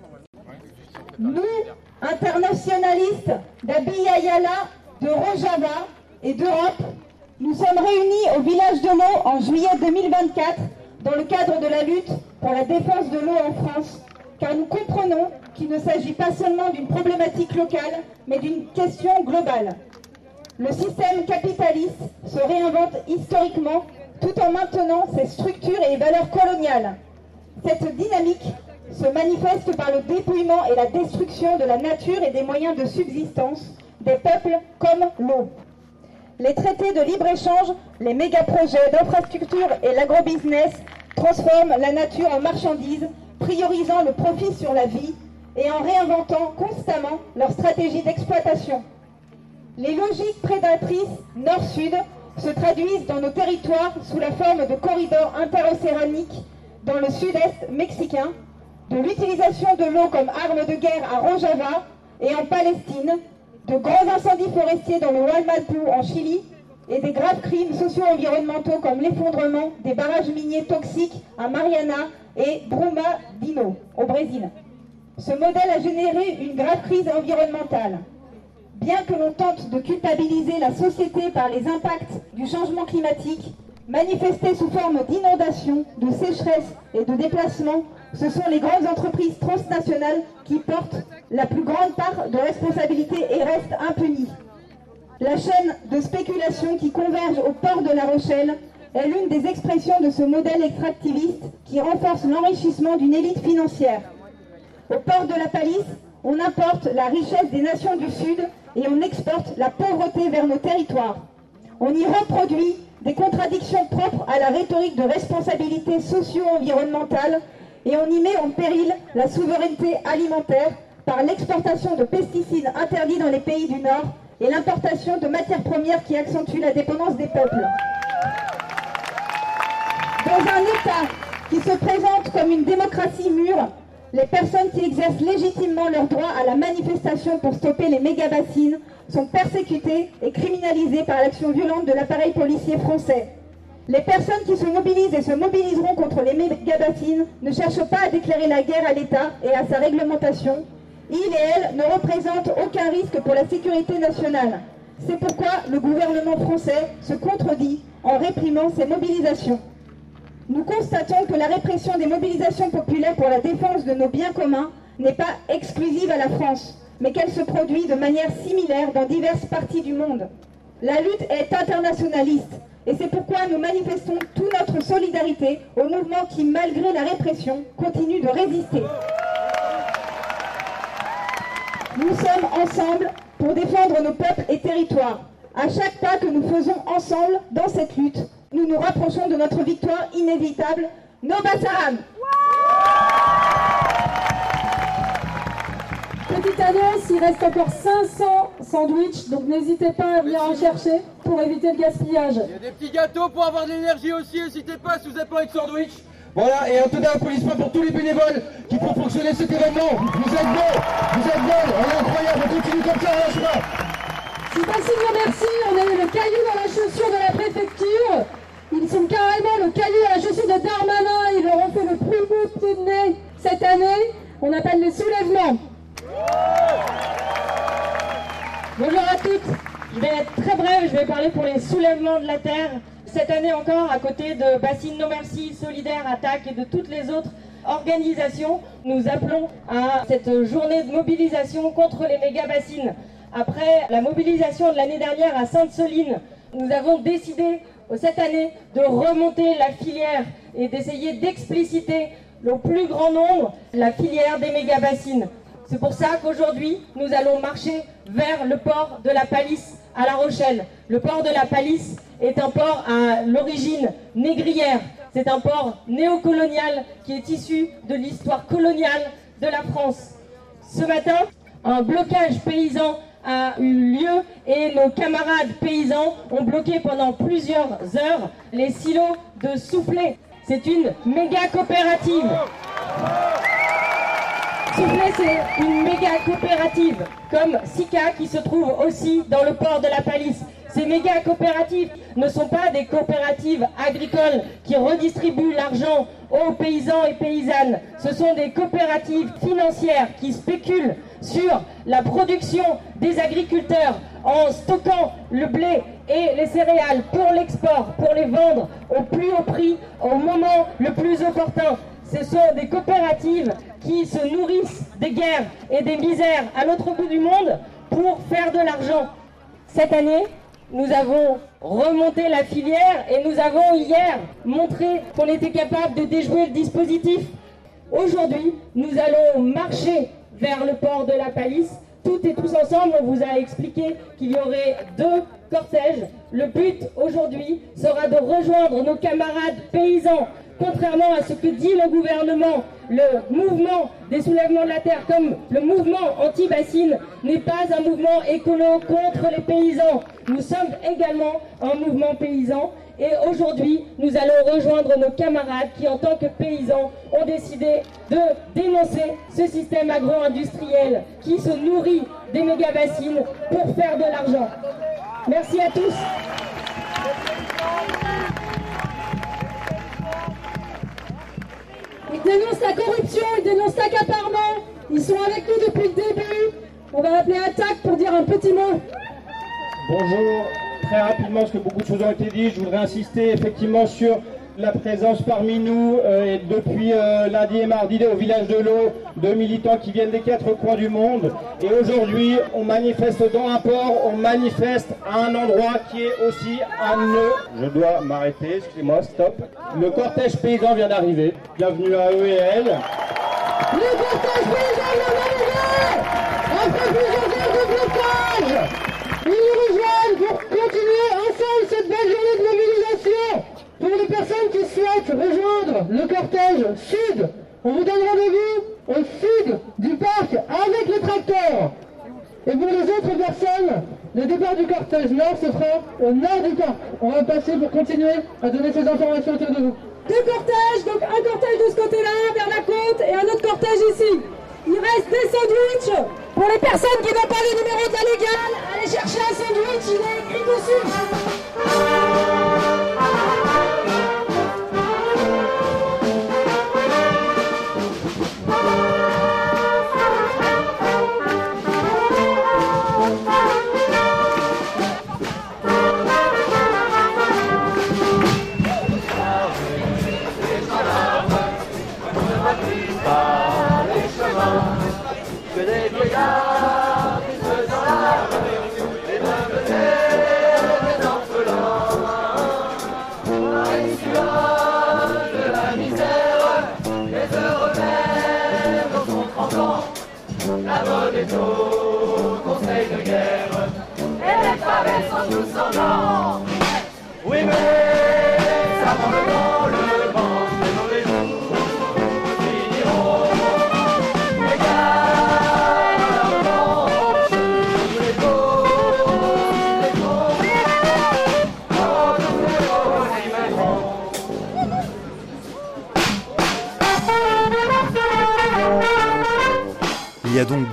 Nous, internationalistes d'Abya Yala, de Rojava et d'Europe, nous sommes réunis au village de l'eau en juillet deux mille vingt-quatre dans le cadre de la lutte pour la défense de l'eau en France, car nous comprenons qu'il ne s'agit pas seulement d'une problématique locale, mais d'une question globale. Le système capitaliste se réinvente historiquement tout en maintenant ses structures et valeurs coloniales. Cette dynamique se manifeste par le dépouillement et la destruction de la nature et des moyens de subsistance des peuples comme l'eau. Les traités de libre-échange, les méga-projets d'infrastructures et l'agrobusiness transforment la nature en marchandise, priorisant le profit sur la vie et en réinventant constamment leur stratégie d'exploitation. Les logiques prédatrices nord-sud se traduisent dans nos territoires sous la forme de corridors interocéaniques dans le sud-est mexicain, de l'utilisation de l'eau comme arme de guerre à Rojava et en Palestine, de grands incendies forestiers dans le Huanuapu en Chili et des graves crimes socio-environnementaux comme l'effondrement des barrages miniers toxiques à Mariana et Brumadinho au Brésil. Ce modèle a généré une grave crise environnementale. Bien que l'on tente de culpabiliser la société par les impacts du changement climatique, manifestés sous forme d'inondations, de sécheresse et de déplacements, ce sont les grandes entreprises transnationales qui portent la plus grande part de responsabilité et restent impunies. La chaîne de spéculation qui converge au port de La Rochelle est l'une des expressions de ce modèle extractiviste qui renforce l'enrichissement d'une élite financière. Au port de la Palisse, on importe la richesse des nations du Sud et on exporte la pauvreté vers nos territoires. On y reproduit des contradictions propres à la rhétorique de responsabilité socio-environnementale et on y met en péril la souveraineté alimentaire par l'exportation de pesticides interdits dans les pays du Nord et l'importation de matières premières qui accentuent la dépendance des peuples. Dans un État qui se présente comme une démocratie mûre, les personnes qui exercent légitimement leur droit à la manifestation pour stopper les méga-bassines sont persécutées et criminalisées par l'action violente de l'appareil policier français. Les personnes qui se mobilisent et se mobiliseront contre les méga-bassines ne cherchent pas à déclarer la guerre à l'État et à sa réglementation. Ils et elles ne représentent aucun risque pour la sécurité nationale. C'est pourquoi le gouvernement français se contredit en réprimant ces mobilisations. Nous constatons que la répression des mobilisations populaires pour la défense de nos biens communs n'est pas exclusive à la France, mais qu'elle se produit de manière similaire dans diverses parties du monde. La lutte est internationaliste et c'est pourquoi nous manifestons toute notre solidarité au mouvement qui, malgré la répression, continue de résister. Nous sommes ensemble pour défendre nos peuples et territoires. À chaque pas que nous faisons ensemble dans cette lutte, nous nous rapprochons de notre victoire inévitable. No Bassaran! Petite annonce, il reste encore cinq cents sandwichs, donc n'hésitez pas à venir en chercher pour éviter le gaspillage. Il y a des petits gâteaux pour avoir de l'énergie aussi, n'hésitez pas si vous n'avez pas de sandwich. Voilà, et un tonnerre applaudissement pour tous les bénévoles qui font fonctionner cet événement. Vous êtes bons, vous êtes bonnes, on est incroyable, on continue comme ça, lâche pas. Si Bassine nous remercie, on a eu le caillou dans la chaussure de la préfecture. Ils sont carrément le caillou dans la chaussure de Darmanin. Ils leur ont fait le plus beau pied de nez cette année. On appelle les soulèvements. Bonjour à toutes. Je vais être très brève, je vais parler pour les soulèvements de la Terre. Cette année encore, à côté de Bassine No Merci, Solidaire, Attaque et de toutes les autres organisations, nous appelons à cette journée de mobilisation contre les méga-bassines. Après la mobilisation de l'année dernière à Sainte-Soline, nous avons décidé cette année de remonter la filière et d'essayer d'expliciter le plus grand nombre la filière des méga-bassines. C'est pour ça qu'aujourd'hui, nous allons marcher vers le port de la Palisse à La Rochelle. Le port de la Palisse est un port à l'origine négrière. C'est un port néocolonial qui est issu de l'histoire coloniale de la France. Ce matin, un blocage paysan a eu lieu et nos camarades paysans ont bloqué pendant plusieurs heures les silos de Soufflé. C'est une méga coopérative. Soufflé, c'est une méga coopérative, comme Sika qui se trouve aussi dans le port de la Palisse. Ces méga coopératives ne sont pas des coopératives agricoles qui redistribuent l'argent aux paysans et paysannes. Ce sont des coopératives financières qui spéculent sur la production des agriculteurs en stockant le blé et les céréales pour l'export, pour les vendre au plus haut prix, au moment le plus opportun. Ce sont des coopératives qui se nourrissent des guerres et des misères à l'autre bout du monde pour faire de l'argent. Cette année, nous avons remonté la filière et nous avons hier montré qu'on était capable de déjouer le dispositif. Aujourd'hui, nous allons marcher vers le port de la Palisse. Toutes et tous ensemble, on vous a expliqué qu'il y aurait deux cortèges. Le but aujourd'hui sera de rejoindre nos camarades paysans. Contrairement à ce que dit le gouvernement, le mouvement des soulèvements de la terre, comme le mouvement anti-bassine, n'est pas un mouvement écolo contre les paysans. Nous sommes également un mouvement paysan et aujourd'hui, nous allons rejoindre nos camarades qui, en tant que paysans, ont décidé de dénoncer ce système agro-industriel qui se nourrit des méga-bassines pour faire de l'argent. Merci à tous. Ils dénoncent la corruption, ils dénoncent l'accaparement. Ils sont avec nous depuis le début. On va appeler Attaque pour dire un petit mot. Bonjour, très rapidement, parce que beaucoup de choses ont été dites, je voudrais insister effectivement sur la présence parmi nous euh, et depuis euh, lundi et mardi au village de l'eau de militants qui viennent des quatre coins du monde. Et aujourd'hui, on manifeste dans un port, on manifeste à un endroit qui est aussi un nœud. Je dois m'arrêter, excusez-moi, stop. Le cortège paysan vient d'arriver. Bienvenue à eux et elles. Le cortège paysan vient d'arriver. Après plusieurs heures de blocage, ils nous rejoignent pour continuer ensemble cette belle journée de mobilisation. Pour les personnes qui souhaitent rejoindre le cortège sud, on vous donne rendez-vous au sud du parc avec le tracteur. Et pour les autres personnes, le départ du cortège nord se fera au nord du parc. On va passer pour continuer à donner ces informations autour de vous. Deux cortèges, donc un cortège de ce côté-là, vers la côte, et un autre cortège ici. Il reste des sandwichs. Pour les personnes qui n'ont pas le numéro de la légale, allez chercher un sandwich, il est écrit dessus. Que des vieillards qui se dans la rue et devenaient des orphelins. Marie de la misère, les heureux mères sont tremblants. La mode est au conseil de guerre et les femmes sont tous en blanc. Oui mais ça prend le temps, le vent, les mauvais jours finiront. Les gars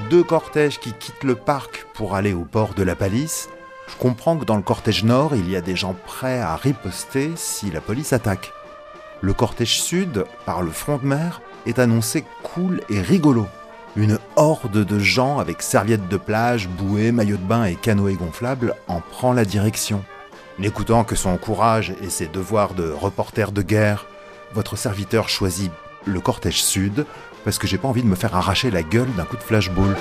deux cortèges qui quittent le parc pour aller au port de la Palisse, je comprends que dans le cortège nord, il y a des gens prêts à riposter si la police attaque. Le cortège sud, par le front de mer, est annoncé cool et rigolo. Une horde de gens avec serviettes de plage, bouées, maillots de bain et canoës gonflables en prend la direction. N'écoutant que son courage et ses devoirs de reporter de guerre, votre serviteur choisit le cortège sud parce que j'ai pas envie de me faire arracher la gueule d'un coup de flashball.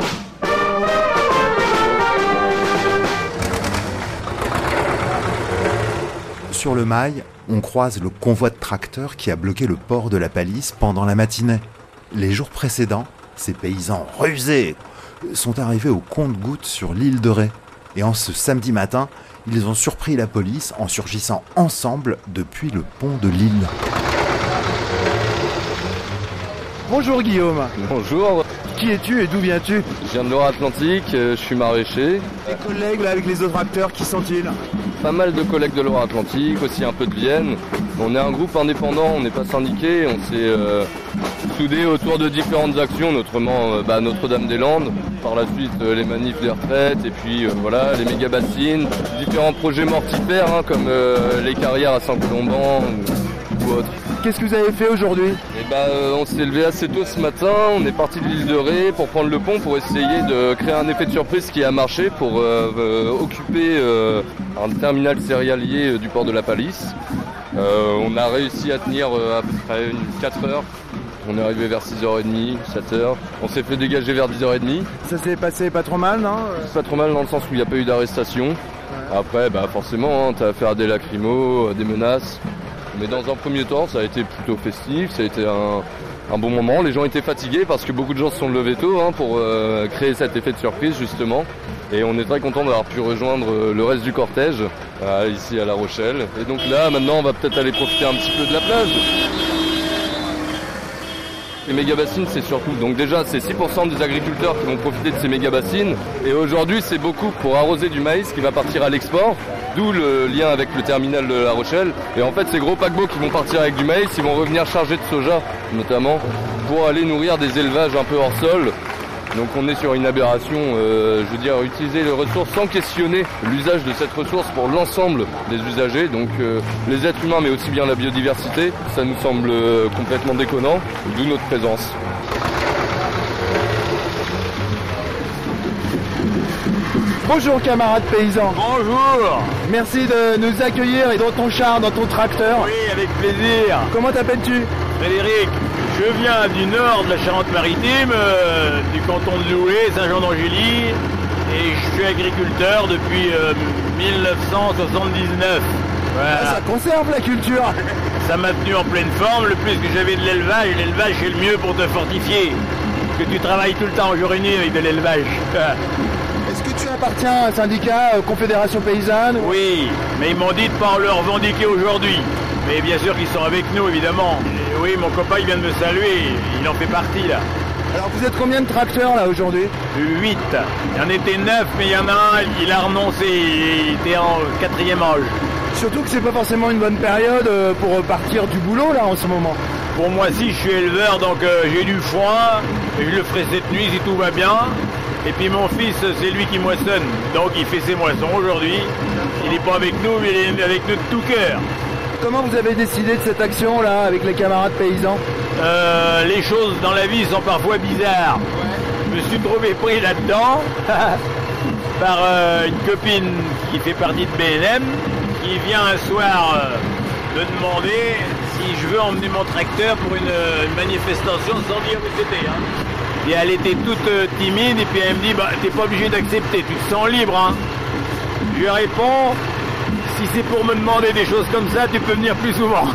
Sur le Mail, on croise le convoi de tracteurs qui a bloqué le port de la Palisse pendant la matinée. Les jours précédents, ces paysans rusés sont arrivés au compte-gouttes sur l'île de Ré. Et en ce samedi matin, ils ont surpris la police en surgissant ensemble depuis le pont de l'île. Bonjour Guillaume. Bonjour. Qui es-tu et d'où viens-tu? Je viens de Loire-Atlantique, je suis maraîcher. Tes collègues là, avec les autres acteurs, qui sont-ils? Pas mal de collègues de Loire-Atlantique, aussi un peu de Vienne. On est un groupe indépendant, on n'est pas syndiqué, on s'est euh, soudés autour de différentes actions, notamment euh, bah, Notre-Dame-des-Landes, par la suite euh, les manifs des retraites, et puis euh, voilà, les méga-bassines, différents projets mortifères, hein, comme euh, les carrières à Saint-Colomban ou, ou autres. Qu'est-ce que vous avez fait aujourd'hui? Eh bah, euh, on s'est levé assez tôt ce matin, on est parti de l'île de Ré pour prendre le pont pour essayer de créer un effet de surprise qui a marché pour euh, euh, occuper euh, un terminal céréalier euh, du port de la Palisse. Euh, on a réussi à tenir euh, à peu près une quatre heures. On est arrivé vers six heures trente, sept heures. On s'est fait dégager vers dix heures trente. Ça s'est passé pas trop mal, non? Pas trop mal dans le sens où il n'y a pas eu d'arrestation. Ouais. Après, bah, forcément, hein, t'as affaire à des lacrymos, des menaces. Mais dans un premier temps, ça a été plutôt festif, ça a été un, un bon moment. Les gens étaient fatigués parce que beaucoup de gens se sont levés tôt hein, pour euh, créer cet effet de surprise justement. Et on est très content d'avoir pu rejoindre le reste du cortège, euh, ici à La Rochelle. Et donc là, maintenant, on va peut-être aller profiter un petit peu de la plage. Les méga-bassines, c'est surtout, donc déjà, c'est six pour cent des agriculteurs qui vont profiter de ces méga-bassines. Et aujourd'hui, c'est beaucoup pour arroser du maïs qui va partir à l'export. D'où le lien avec le terminal de La Rochelle. Et en fait, ces gros paquebots qui vont partir avec du maïs, ils vont revenir chargés de soja, notamment, pour aller nourrir des élevages un peu hors sol. Donc on est sur une aberration, euh, je veux dire, utiliser les ressources sans questionner l'usage de cette ressource pour l'ensemble des usagers, donc euh, les êtres humains mais aussi bien la biodiversité, ça nous semble euh, complètement déconnant, d'où notre présence. Bonjour camarades paysans. Bonjour. Merci de nous accueillir et dans ton char, dans ton tracteur. Oui, avec plaisir. Comment t'appelles-tu? Frédéric. Je viens du nord de la Charente-Maritime, euh, du canton de Loué, Saint-Jean-d'Angély, et je suis agriculteur depuis euh, mille neuf cent soixante-dix-neuf. Voilà. Ah, ça conserve la culture. Ça m'a tenu en pleine forme, le plus que j'avais de l'élevage. L'élevage c'est le mieux pour te fortifier, parce que tu travailles tout le temps, jour et nuit avec de l'élevage. Est-ce que tu appartiens à un syndicat, euh, Confédération Paysanne? Oui, mais ils m'ont dit de ne pas le revendiquer aujourd'hui. Mais bien sûr qu'ils sont avec nous, évidemment. Et oui, mon copain il vient de me saluer, il en fait partie là. Alors vous êtes combien de tracteurs là aujourd'hui? Huit. Il y en était neuf, mais il y en a un, il a renoncé, il était en quatrième âge. Surtout que c'est pas forcément une bonne période pour partir du boulot là en ce moment. Pour moi si, je suis éleveur, donc euh, j'ai du foin, et je le ferai cette nuit si tout va bien. Et puis mon fils, c'est lui qui moissonne, donc il fait ses moissons aujourd'hui. Il n'est pas avec nous, mais il est avec nous de tout cœur. Comment vous avez décidé de cette action là avec les camarades paysans? euh, Les choses dans la vie sont parfois bizarres. Je me suis trouvé pris là-dedans par euh, une copine qui fait partie de B N M qui vient un soir euh, de demander si je veux emmener mon tracteur pour une, une manifestation sans dire où c'était. Hein. Et elle était toute euh, timide et puis elle me dit bah, t'es pas obligé d'accepter, tu te sens libre. Hein. Je lui réponds si c'est pour me demander des choses comme ça, tu peux venir plus souvent.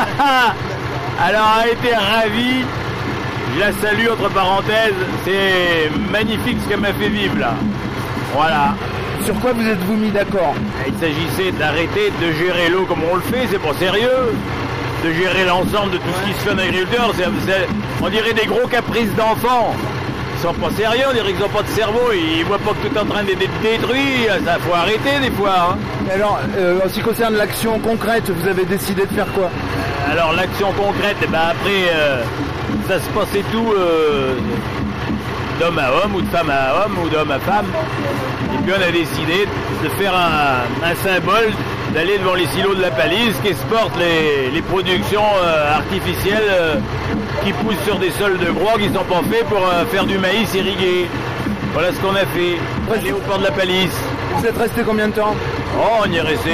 Alors elle a été ravie. Je la salue entre parenthèses. C'est magnifique ce qu'elle m'a fait vivre là. Voilà. Sur quoi vous êtes-vous mis d'accord? Il s'agissait d'arrêter de gérer l'eau comme on le fait, c'est pas sérieux. De gérer l'ensemble de tout ce qui se fait en agriculteur, c'est, c'est, on dirait des gros caprices d'enfants. Ils sont pas sérieux, on dirait qu'ils ont pas de cerveau, ils voient pas que tout est en train d'être détruit, ça faut arrêter des fois. Hein. Alors, euh, en ce qui concerne l'action concrète, vous avez décidé de faire quoi? Alors l'action concrète, eh ben après, euh, ça se passait tout euh, d'homme à homme, ou de femme à homme, ou d'homme à femme. Et puis on a décidé de faire un, un symbole, d'aller devant les silos de la Palisse qui exportent les, les productions euh, artificielles euh, qui poussent sur des sols de groix qui ne sont pas faits pour euh, faire du maïs irrigué. Voilà ce qu'on a fait. Aller au port de la Palisse. Vous êtes resté combien de temps? Oh, on y est resté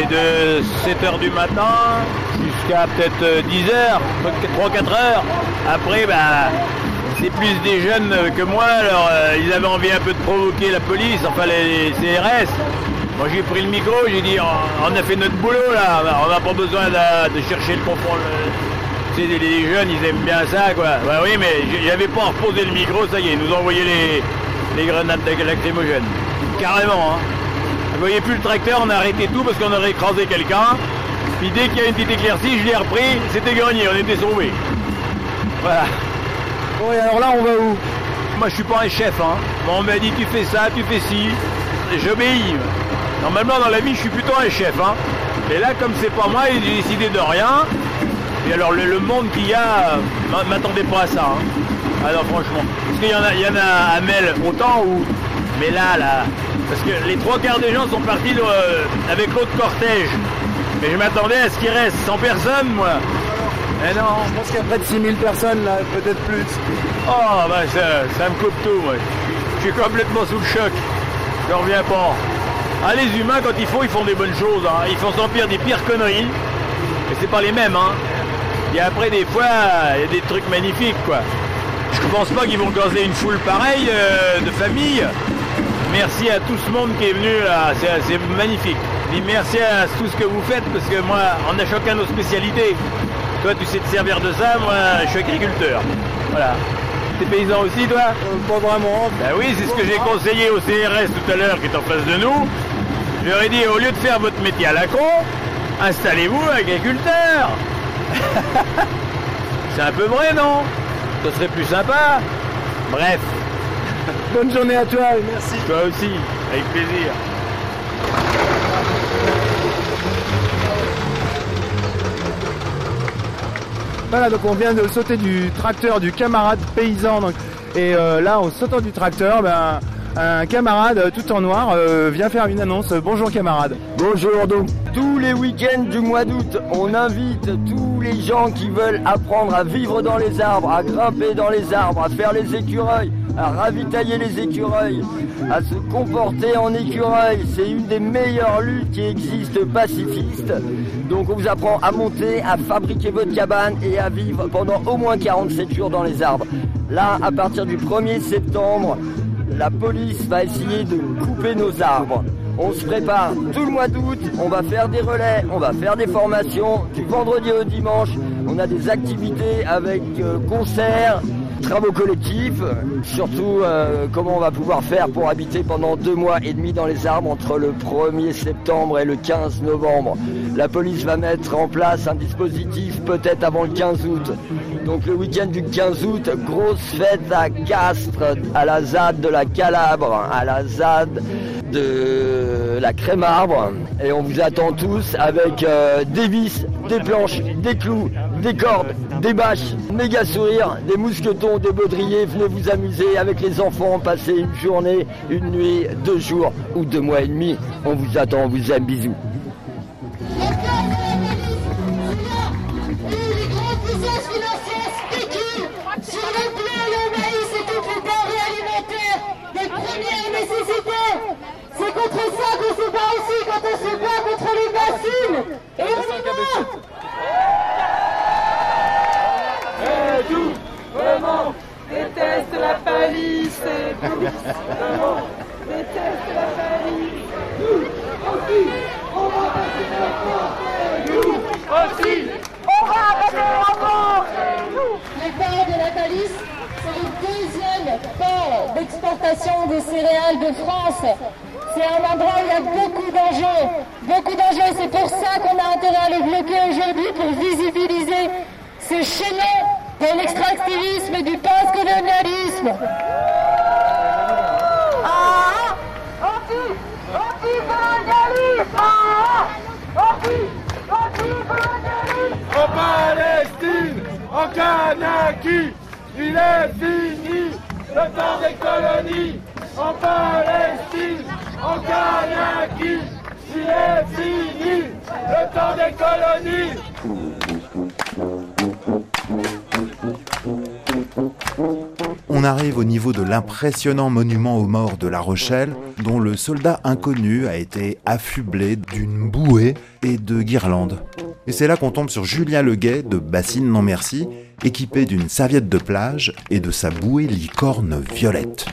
de sept heures du matin jusqu'à peut-être dix heures, trois quatre heures. Après, bah, c'est plus des jeunes que moi, alors euh, ils avaient envie un peu de provoquer la police, enfin les, les C R S. Moi j'ai pris le micro, j'ai dit on, on a fait notre boulot là, on n'a pas besoin de, de chercher le confort. Tu sais, les, les jeunes ils aiment bien ça quoi. Bah oui, mais j'avais pas reposé le micro, ça y est, ils nous ont envoyé les, les grenades lacrymogènes. Carrément, hein. Vous voyez plus le tracteur, on a arrêté tout parce qu'on aurait écrasé quelqu'un. Puis dès qu'il y a une petite éclaircie, je l'ai repris, c'était gagné, on était sauvés. Voilà. Bon, et alors là, on va où? Moi, je suis pas un chef, hein. Bon, on m'a dit, tu fais ça, tu fais ci. J'obéis. Normalement, dans la vie, je suis plutôt un chef, hein. Et là, comme c'est pas moi, j'ai décidé de rien. Et alors, le, le monde qu'il y a, m'attendait pas à ça, hein. Alors, franchement. Parce qu'il y en a, il y en a à Mel autant où... Mais là, là... Parce que les trois quarts des gens sont partis euh, avec l'autre cortège. Mais je m'attendais à ce qu'il reste cent personnes, moi. Eh non. Je pense qu'il y a près de six mille personnes, là, peut-être plus. Oh, bah ça, ça me coupe tout, moi. Je suis complètement sous le choc. Je reviens pas. Ah, les humains, quand il faut, ils font des bonnes choses. Hein. Ils font sans pire des pires conneries. Et c'est pas les mêmes, hein. Et après, des fois, il y a des trucs magnifiques, quoi. Je pense pas qu'ils vont gazer une foule pareille euh, de famille. Merci à tout ce monde qui est venu là, c'est magnifique. Et merci à tout ce que vous faites parce que moi, on a chacun nos spécialités. Toi, tu sais te servir de ça, moi, je suis agriculteur. Voilà. T'es paysan aussi, toi? euh, Pas vraiment. Ben oui, c'est ce que j'ai conseillé au C R S tout à l'heure qui est en face de nous. Je leur ai dit, au lieu de faire votre métier à la con, installez-vous agriculteur. C'est un peu vrai, non? Ce serait plus sympa. Bref. Bonne journée à toi, merci. Toi aussi, avec plaisir. Voilà, donc on vient de sauter du tracteur du camarade paysan. Donc, et euh, là, en sautant du tracteur, ben, un camarade tout en noir euh, vient faire une annonce. Bonjour camarade. Bonjour, donc tous les week-ends du mois d'août, on invite tous les gens qui veulent apprendre à vivre dans les arbres, à grimper dans les arbres, à faire les écureuils, à ravitailler les écureuils, à se comporter en écureuil. C'est une des meilleures luttes qui existent pacifistes. Donc on vous apprend à monter, à fabriquer votre cabane et à vivre pendant au moins quarante-sept jours dans les arbres. Là, à partir du premier septembre, la police va essayer de couper nos arbres. On se prépare tout le mois d'août, on va faire des relais, on va faire des formations, du vendredi au dimanche. On a des activités avec euh, concerts, travaux collectifs, surtout euh, comment on va pouvoir faire pour habiter pendant deux mois et demi dans les arbres entre le premier septembre et le quinze novembre. La police va mettre en place un dispositif peut-être avant le quinze août. Donc le week-end du quinze août, grosse fête à Castres, à la Z A D de la Calabre, à la Z A D de la Crémarbre. Et on vous attend tous avec euh, des vis, des planches, des clous, des cordes, des bâches, méga sourires, des mousquetons, des baudriers. Venez vous amuser avec les enfants, passer une journée, une nuit, deux jours ou deux mois et demi. On vous attend, on vous aime, bisous. C'est contre ça qu'on se bat aussi quand on se bat contre les bassines. Et on y va. Et tout, vraiment, déteste la palisse. Vraiment, déteste la palisse. Nous aussi, on va passer notre temps. Nous aussi, on va passer notre temps. Les ports de la palisse, c'est le deuxième port d'exportation des céréales de France. C'est un endroit où il y a beaucoup d'enjeux, beaucoup d'enjeux. C'est pour ça qu'on a intérêt à le bloquer aujourd'hui, pour visibiliser ces chaînons de l'extractivisme et du post-colonialisme. Ah, anti, anti-colonialisme. Ah, anti, anti-colonialisme. En Palestine, en Kanaki, il est fini. le temps des colonies, en Palestine, en Kanaki, il est fini, le temps des colonies. On arrive au niveau de l'impressionnant monument aux morts de La Rochelle, dont le soldat inconnu a été affublé d'une bouée et de guirlandes. Et c'est là qu'on tombe sur Julien Leguet de Bassines Non Merci, équipé d'une serviette de plage et de sa bouée licorne violette.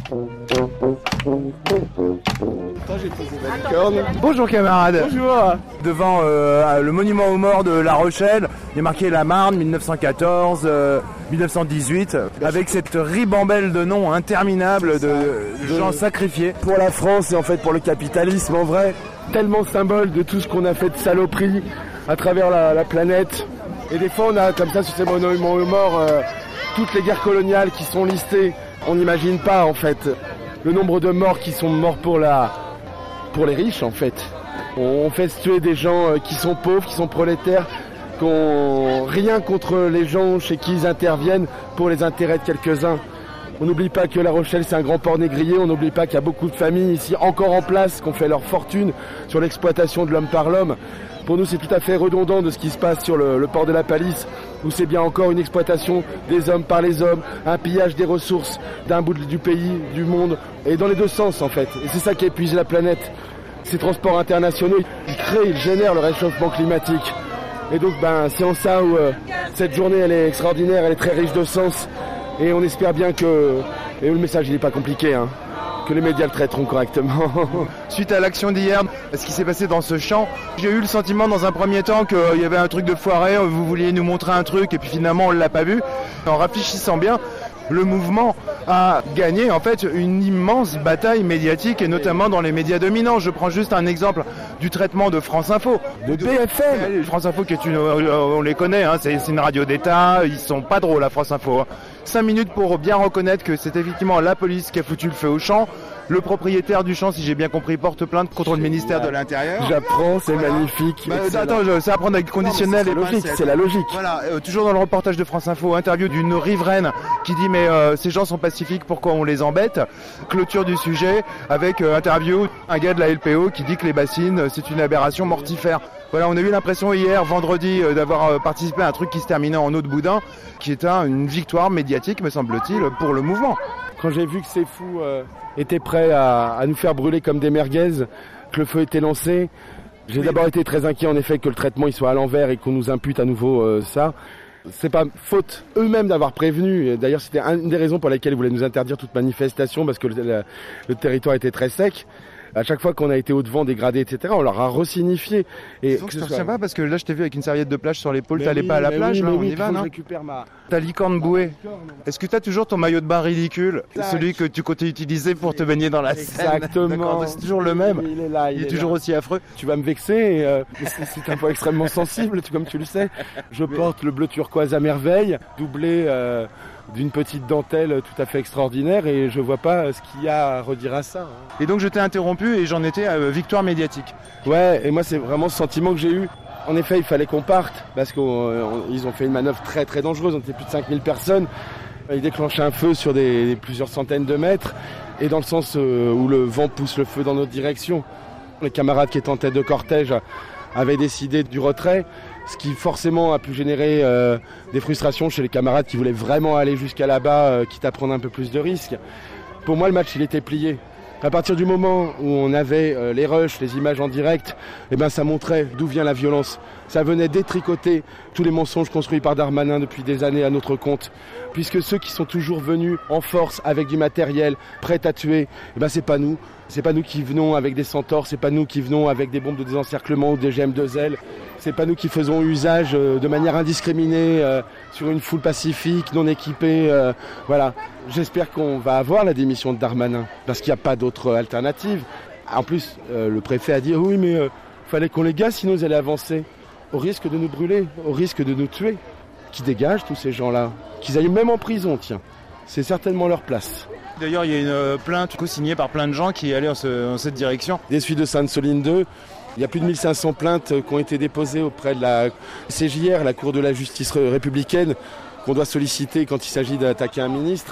Bonjour camarades. Bonjour. Devant euh, le monument aux morts de La Rochelle, il est marqué La Marne, mille neuf cent quatorze, euh, mille neuf cent dix-huit, avec cette ribambelle de noms interminables de, de gens sacrifiés. Pour la France et en fait pour le capitalisme en vrai, tellement symbole de tout ce qu'on a fait de saloperie à travers la, la planète. Et des fois on a comme ça sur ces monuments aux morts euh, toutes les guerres coloniales qui sont listées. On n'imagine pas en fait le nombre de morts qui sont morts pour la pour les riches en fait. On fait se tuer des gens qui sont pauvres, qui sont prolétaires, qui n'ont rien contre les gens chez qui ils interviennent pour les intérêts de quelques-uns. On n'oublie pas que La Rochelle c'est un grand port négrier, on n'oublie pas qu'il y a beaucoup de familles ici encore en place qui ont fait leur fortune sur l'exploitation de l'homme par l'homme. Pour nous c'est tout à fait redondant de ce qui se passe sur le, le port de la Palisse, où c'est bien encore une exploitation des hommes par les hommes, un pillage des ressources d'un bout du pays, du monde, et dans les deux sens en fait. Et c'est ça qui épuise la planète. Ces transports internationaux, ils créent, ils génèrent le réchauffement climatique. Et donc ben, c'est en ça où euh, cette journée elle est extraordinaire, elle est très riche de sens. Et on espère bien que, et le message il n'est pas compliqué, hein, que les médias le traiteront correctement. Suite à l'action d'hier, ce qui s'est passé dans ce champ, j'ai eu le sentiment dans un premier temps qu'il y avait un truc de foiré, vous vouliez nous montrer un truc et puis finalement on ne l'a pas vu. En réfléchissant bien, le mouvement a gagné en fait une immense bataille médiatique et notamment dans les médias dominants. Je prends juste un exemple du traitement de France Info, de B F M. France Info qui est une, on les connaît, hein, c'est une radio d'État, ils sont pas drôles à France Info. Hein. Cinq minutes pour bien reconnaître que c'est effectivement la police qui a foutu le feu au champ. Le propriétaire du champ, si j'ai bien compris, porte plainte contre le ministère de l'Intérieur. J'apprends, c'est magnifique. Bah, attends, c'est apprendre avec conditionnel et logique, c'est la logique. Voilà, euh, toujours dans le reportage de France Info, interview d'une riveraine qui dit mais euh, ces gens sont pacifiques, pourquoi on les embête? Clôture du sujet avec euh, interview un gars de la L P O qui dit que les bassines c'est une aberration mortifère. Voilà, on a eu l'impression hier, vendredi, euh, d'avoir euh, participé à un truc qui se terminait en eau de boudin, qui était un, une victoire médiatique, me semble-t-il, pour le mouvement. Quand j'ai vu que ces fous euh, étaient prêts à, à nous faire brûler comme des merguez, que le feu était lancé, j'ai oui. d'abord été très inquiet en effet que le traitement il soit à l'envers et qu'on nous impute à nouveau euh, ça. C'est pas faute eux-mêmes d'avoir prévenu. D'ailleurs, c'était une des raisons pour lesquelles ils voulaient nous interdire toute manifestation parce que le, le, le territoire était très sec. À chaque fois qu'on a été au-devant, dégradé, et cetera, on leur a resignifié. Et donc, je te retiens pas parce que là, je t'ai vu avec une serviette de plage sur l'épaule, t'allais oui, pas à la plage, oui, là, on oui, y va, non? Ma... Ta licorne bouée. Est-ce que t'as toujours ton maillot de bain ridicule? Exact. Celui que tu comptais utiliser pour te baigner dans la Seine? Exactement. C'est toujours le même. Il est là. Il, il est, est toujours là. aussi affreux. Tu vas me vexer, et, euh, c'est un point extrêmement sensible, comme tu le sais. Je porte le bleu turquoise à merveille, doublé... Euh, d'une petite dentelle tout à fait extraordinaire et je vois pas ce qu'il y a à redire à ça. Hein. Et donc je t'ai interrompu et j'en étais à euh, victoire médiatique. Ouais, et moi c'est vraiment ce sentiment que j'ai eu. En effet, il fallait qu'on parte parce qu'ils ont fait une manœuvre très très dangereuse, on était plus de cinq mille personnes. Ils déclenchaient un feu sur des, des plusieurs centaines de mètres et dans le sens euh, où le vent pousse le feu dans notre direction. Les camarades qui étaient en tête de cortège avaient décidé du retrait. Ce qui forcément a pu générer euh, des frustrations chez les camarades qui voulaient vraiment aller jusqu'à là-bas, euh, quitte à prendre un peu plus de risques. Pour moi, le match, il était plié. À partir du moment où on avait euh, les rushs, les images en direct, eh ben, ça montrait d'où vient la violence. Ça venait détricoter tous les mensonges construits par Darmanin depuis des années à notre compte. Puisque ceux qui sont toujours venus en force avec du matériel, prêts à tuer, eh ben, c'est pas nous. C'est pas nous qui venons avec des centaures, c'est pas nous qui venons avec des bombes de désencerclement ou des G M deux L. C'est pas nous qui faisons usage euh, de manière indiscriminée euh, sur une foule pacifique, non équipée. Euh, voilà. J'espère qu'on va avoir la démission de Darmanin, parce qu'il n'y a pas d'autre alternative. En plus, euh, le préfet a dit oui, mais euh, fallait qu'on les gaze, sinon ils allaient avancer. Au risque de nous brûler, au risque de nous tuer. Qui dégagent tous ces gens-là? Qu'ils aillent même en prison, tiens. C'est certainement leur place. D'ailleurs, il y a une plainte co-signée par plein de gens qui allaient en, ce, en cette direction. Des suites de Sainte-Soline deux, il y a plus de mille cinq cents plaintes qui ont été déposées auprès de la C J R, la Cour de la justice républicaine, qu'on doit solliciter quand il s'agit d'attaquer un ministre.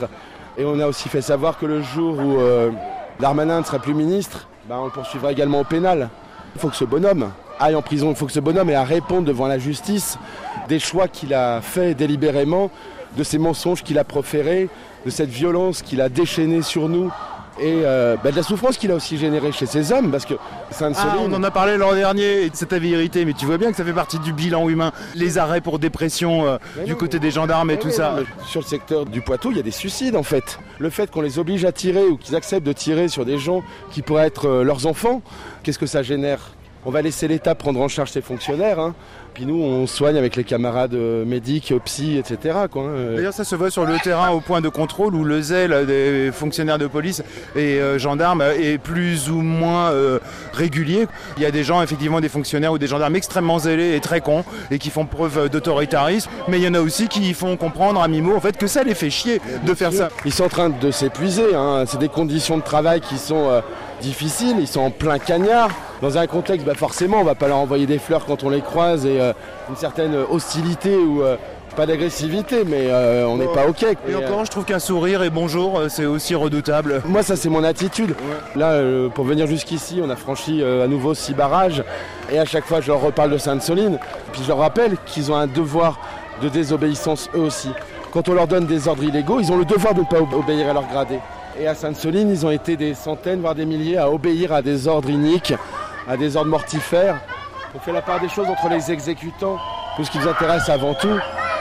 Et on a aussi fait savoir que le jour où euh, Darmanin ne sera plus ministre, bah, on le poursuivra également au pénal. Il faut que ce bonhomme aille en prison, il faut que ce bonhomme ait à répondre devant la justice des choix qu'il a faits délibérément, de ces mensonges qu'il a proférés, de cette violence qu'il a déchaînée sur nous et euh, bah, de la souffrance qu'il a aussi générée chez ces hommes, parce que Sainte-Soline... Ah, on en a parlé l'an dernier, et c'est ta vérité, mais tu vois bien que ça fait partie du bilan humain. Les arrêts pour dépression euh, du non, côté des gendarmes et tout ça. Non, sur le secteur du Poitou, il y a des suicides en fait. Le fait qu'on les oblige à tirer ou qu'ils acceptent de tirer sur des gens qui pourraient être euh, leurs enfants, qu'est-ce que ça génère ? On va laisser l'État prendre en charge ses fonctionnaires, hein. Puis nous on soigne avec les camarades euh, médics, psy, et cetera quoi, hein. D'ailleurs ça se voit sur le terrain au point de contrôle où le zèle des fonctionnaires de police et euh, gendarmes est plus ou moins euh, régulier. Il y a des gens, effectivement des fonctionnaires ou des gendarmes extrêmement zélés et très cons et qui font preuve d'autoritarisme, mais il y en a aussi qui font comprendre à mi-mot en fait, que ça les fait chier de faire ça. Ils sont en train de s'épuiser, hein. C'est des conditions de travail qui sont euh, difficiles, ils sont en plein cagnard. Dans un contexte, bah forcément, on ne va pas leur envoyer des fleurs quand on les croise et euh, une certaine hostilité ou euh, pas d'agressivité, mais euh, on n'est oh. pas OK. Et, et encore, euh... je trouve qu'un sourire et bonjour, c'est aussi redoutable. Moi, ça, c'est mon attitude. Ouais. Là, euh, pour venir jusqu'ici, on a franchi euh, à nouveau six barrages et à chaque fois, je leur reparle de Sainte-Soline. Puis je leur rappelle qu'ils ont un devoir de désobéissance eux aussi. Quand on leur donne des ordres illégaux, ils ont le devoir de ne pas obéir à leur gradé. Et à Sainte-Soline, ils ont été des centaines, voire des milliers à obéir à des ordres iniques, à des ordres mortifères. On fait la part des choses entre les exécutants. Tout ce qui nous intéresse avant tout,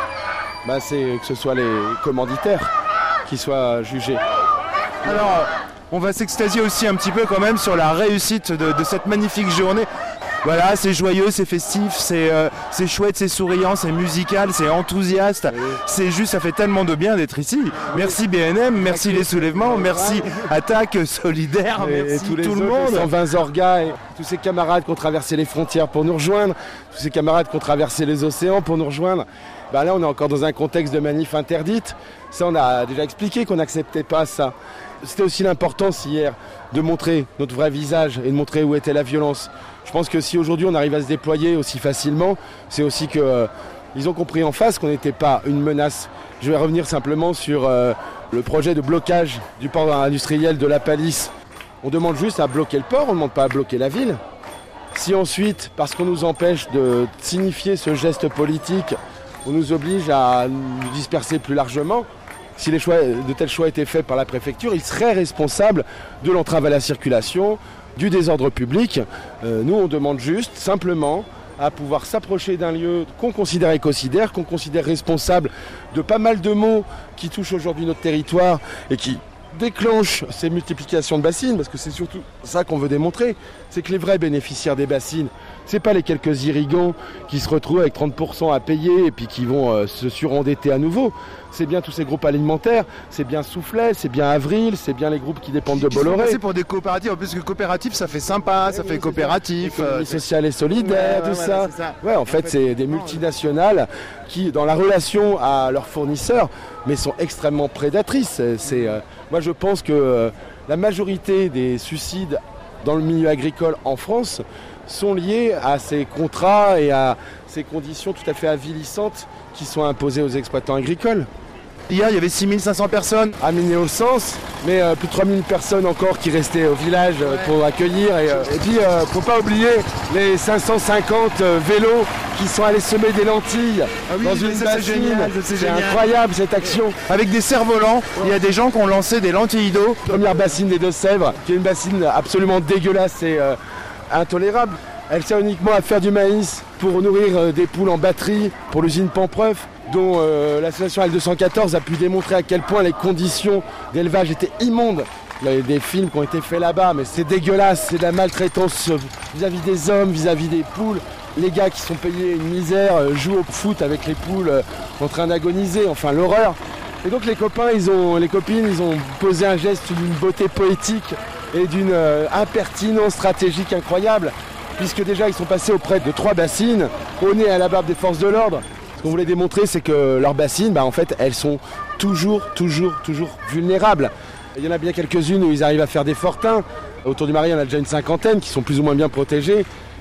bah, c'est que ce soit les commanditaires qui soient jugés. Alors, on va s'extasier aussi un petit peu quand même sur la réussite de, de cette magnifique journée. Voilà, c'est joyeux, c'est festif, c'est euh, c'est chouette, c'est souriant, c'est musical, c'est enthousiaste. Oui. C'est juste, ça fait tellement de bien d'être ici. Merci B N M, merci les soulèvements, merci Attaque Solidaire, et merci tous tout le monde. cent vingt orgas et tous ces camarades qui ont traversé les frontières pour nous rejoindre, tous ces camarades qui ont traversé les océans pour nous rejoindre. Bah là, on est encore dans un contexte de manif interdite. Ça, on a déjà expliqué qu'on n'acceptait pas ça. C'était aussi l'importance hier de montrer notre vrai visage et de montrer où était la violence. Je pense que si aujourd'hui on arrive à se déployer aussi facilement, c'est aussi qu'ils euh, ont compris en face qu'on n'était pas une menace. Je vais revenir simplement sur euh, le projet de blocage du port industriel de la Palisse. On demande juste à bloquer le port, on ne demande pas à bloquer la ville. Si ensuite, parce qu'on nous empêche de signifier ce geste politique, on nous oblige à nous disperser plus largement, si les choix, de tels choix étaient faits par la préfecture, ils seraient responsables de l'entrave à la circulation, du désordre public. Euh, nous, on demande juste, simplement, à pouvoir s'approcher d'un lieu qu'on considère écocidaire, qu'on considère responsable de pas mal de maux qui touchent aujourd'hui notre territoire et qui déclenchent ces multiplications de bassines, parce que c'est surtout ça qu'on veut démontrer, c'est que les vrais bénéficiaires des bassines, c'est pas les quelques irrigants qui se retrouvent avec trente pour cent à payer et puis qui vont euh, se surendetter à nouveau. C'est bien tous ces groupes alimentaires, c'est bien Soufflet, c'est bien Avril, c'est bien les groupes qui dépendent de Bolloré. C'est pour des coopératives, en plus que coopérative ça fait sympa, ouais, ça oui, fait coopératif. Économie sociale et solidaire, ouais, tout ouais, ça. Voilà, ça. Ouais, en, en fait, fait c'est des multinationales qui, dans la relation à leurs fournisseurs, mais sont extrêmement prédatrices. C'est, euh, moi je pense que euh, la majorité des suicides dans le milieu agricole en France sont liés à ces contrats et à ces conditions tout à fait avilissantes qui sont imposées aux exploitants agricoles. Hier, il y avait six mille cinq cents personnes à Miné-au-Sens, mais euh, plus de trois mille personnes encore qui restaient au village euh, ouais. pour accueillir. Et, euh, et puis, il euh, ne faut pas oublier les cinq cent cinquante euh, vélos qui sont allés semer des lentilles ah oui, dans une bassine. C'est, c'est incroyable cette action. Avec des cerfs-volants, ouais. il y a des gens qui ont lancé des lentilles d'eau. Première bassine des Deux-Sèvres, qui est une bassine absolument dégueulasse et euh, intolérable. Elle sert uniquement à faire du maïs pour nourrir euh, des poules en batterie pour l'usine Pampreuf, dont euh, l'association L deux cent quatorze a pu démontrer à quel point les conditions d'élevage étaient immondes. Il y a des films qui ont été faits là-bas, mais c'est dégueulasse, c'est de la maltraitance vis-à-vis des hommes, vis-à-vis des poules. Les gars qui sont payés une misère euh, jouent au foot avec les poules euh, en train d'agoniser, enfin l'horreur. Et donc les copains, ils ont, les copines, ils ont posé un geste d'une beauté poétique et d'une euh, impertinence stratégique incroyable, puisque déjà ils sont passés auprès de trois bassines, au nez à la barbe des forces de l'ordre. Ce qu'on voulait démontrer, c'est que leurs bassines, bah, en fait, elles sont toujours, toujours, toujours vulnérables. Il y en a bien quelques-unes où ils arrivent à faire des fortins. Autour du Marais, il y en a déjà une cinquantaine qui sont plus ou moins bien protégés.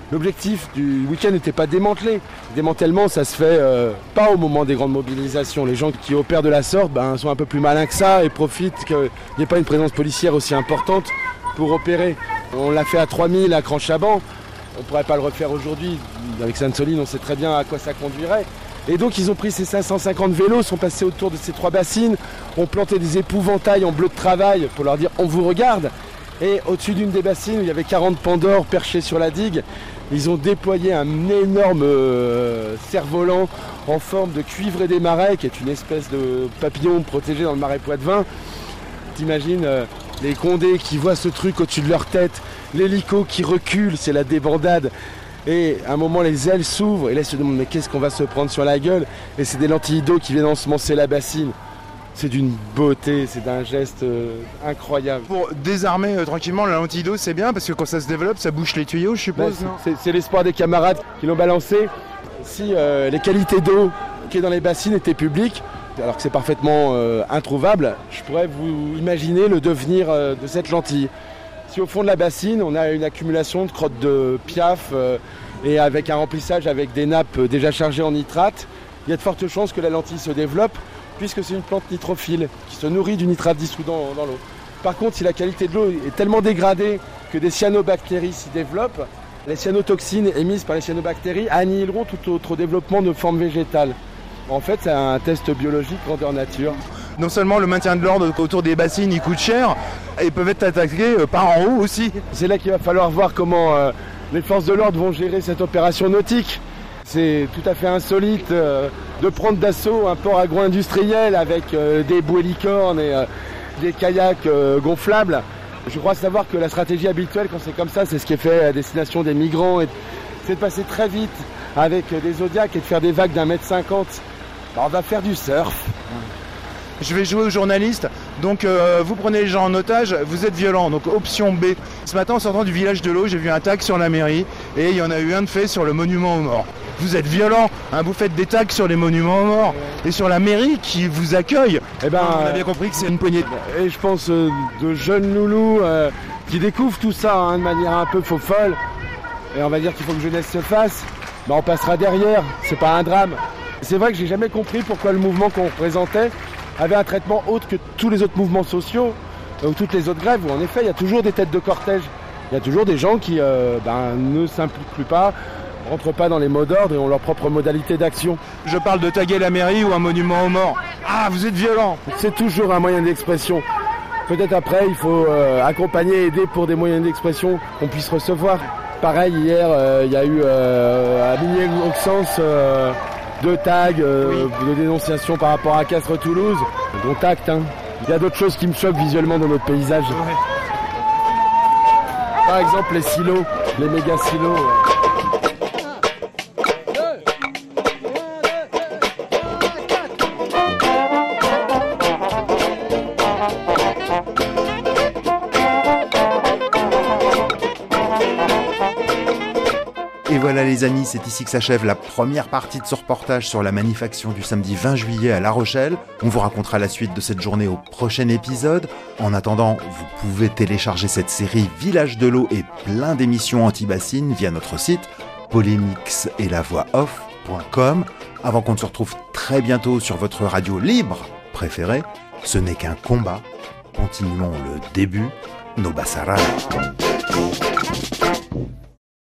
L'objectif du week-end n'était pas démantelé. Le démantèlement, ça se fait euh, pas au moment des grandes mobilisations. Les gens qui opèrent de la sorte ben, sont un peu plus malins que ça et profitent qu'il n'y ait pas une présence policière aussi importante pour opérer. On l'a fait à trois mille à Cran-Chaban. On ne pourrait pas le refaire aujourd'hui. Avec Sainte-Soline, on sait très bien à quoi ça conduirait. Et donc ils ont pris ces cinq cent cinquante vélos, sont passés autour de ces trois bassines, ont planté des épouvantails en bleu de travail pour leur dire on vous regarde. Et au-dessus d'une des bassines où il y avait quarante pandores perchés sur la digue, ils ont déployé un énorme euh, cerf-volant en forme de cuivre et des marais, qui est une espèce de papillon protégé dans le marais Poitevin. T'imagines euh, les Condés qui voient ce truc au-dessus de leur tête, l'hélico qui recule, c'est la débandade. Et à un moment, les ailes s'ouvrent et là, ils se demandent mais qu'est-ce qu'on va se prendre sur la gueule? Et c'est des lentilles d'eau qui viennent ensemencer la bassine. C'est d'une beauté, c'est d'un geste euh, incroyable. Pour désarmer euh, tranquillement la lentille d'eau, c'est bien parce que quand ça se développe, ça bouche les tuyaux, je suppose. Ben, c'est, c'est l'espoir des camarades qui l'ont balancé. Si euh, les qualités d'eau qui est dans les bassines étaient publiques, alors que c'est parfaitement euh, introuvable, je pourrais vous imaginer le devenir euh, de cette lentille. Si au fond de la bassine, on a une accumulation de crottes de piaf euh, et avec un remplissage avec des nappes déjà chargées en nitrate, il y a de fortes chances que la lentille se développe puisque c'est une plante nitrophile qui se nourrit du nitrate dissous dans, dans l'eau. Par contre, si la qualité de l'eau est tellement dégradée que des cyanobactéries s'y développent, les cyanotoxines émises par les cyanobactéries annihileront tout autre développement de forme végétale. En fait, c'est un test biologique grandeur nature. Non seulement le maintien de l'ordre autour des bassines, il coûte cher, et ils peuvent être attaqués par en haut aussi. C'est là qu'il va falloir voir comment euh, les forces de l'ordre vont gérer cette opération nautique. C'est tout à fait insolite euh, de prendre d'assaut un port agro-industriel avec euh, des bouées licornes et euh, des kayaks euh, gonflables. Je crois savoir que la stratégie habituelle quand c'est comme ça, c'est ce qui est fait à destination des migrants, et c'est de passer très vite avec euh, des Zodiacs et de faire des vagues d'un mètre cinquante. Alors, on va faire du surf. Je vais jouer aux journalistes, donc euh, vous prenez les gens en otage, vous êtes violents, donc option B. Ce matin en sortant du village de l'eau, j'ai vu un tag sur la mairie et il y en a eu un de fait sur le monument aux morts. Vous êtes violents, hein, vous faites des tags sur les monuments aux morts et sur la mairie qui vous accueille. Eh ben, on a bien compris que c'est une poignée. Et je pense euh, de jeunes loulous euh, qui découvrent tout ça hein, de manière un peu faux folle. Et on va dire qu'il faut que jeunesse se fasse. Ben, on passera derrière, c'est pas un drame. C'est vrai que j'ai jamais compris pourquoi le mouvement qu'on représentait avait un traitement autre que tous les autres mouvements sociaux ou toutes les autres grèves où en effet il y a toujours des têtes de cortège. Il y a toujours des gens qui euh, ben, ne s'impliquent plus pas, rentrent pas dans les mots d'ordre et ont leur propre modalité d'action. Je parle de taguer la mairie ou un monument aux morts. Ah, vous êtes violent. C'est toujours un moyen d'expression. Peut-être après il faut euh, accompagner, aider pour des moyens d'expression qu'on puisse recevoir. Pareil, hier euh, il y a eu euh, à Migné-Auxence euh, deux tags euh, oui. de dénonciation par rapport à Castres-Toulouse, dont acte. Hein. Il y a d'autres choses qui me choquent visuellement dans notre paysage. Ouais. Par exemple les silos, les méga silos. Ouais. Et voilà les amis, c'est ici que s'achève la première partie de ce reportage sur la manif-action du samedi vingt juillet à La Rochelle. On vous racontera la suite de cette journée au prochain épisode. En attendant, vous pouvez télécharger cette série Village de l'eau et plein d'émissions anti-bassines via notre site polémix et la voix off point com. Avant qu'on ne se retrouve très bientôt sur votre radio libre préférée, ce n'est qu'un combat. Continuons le début, nos bassarades.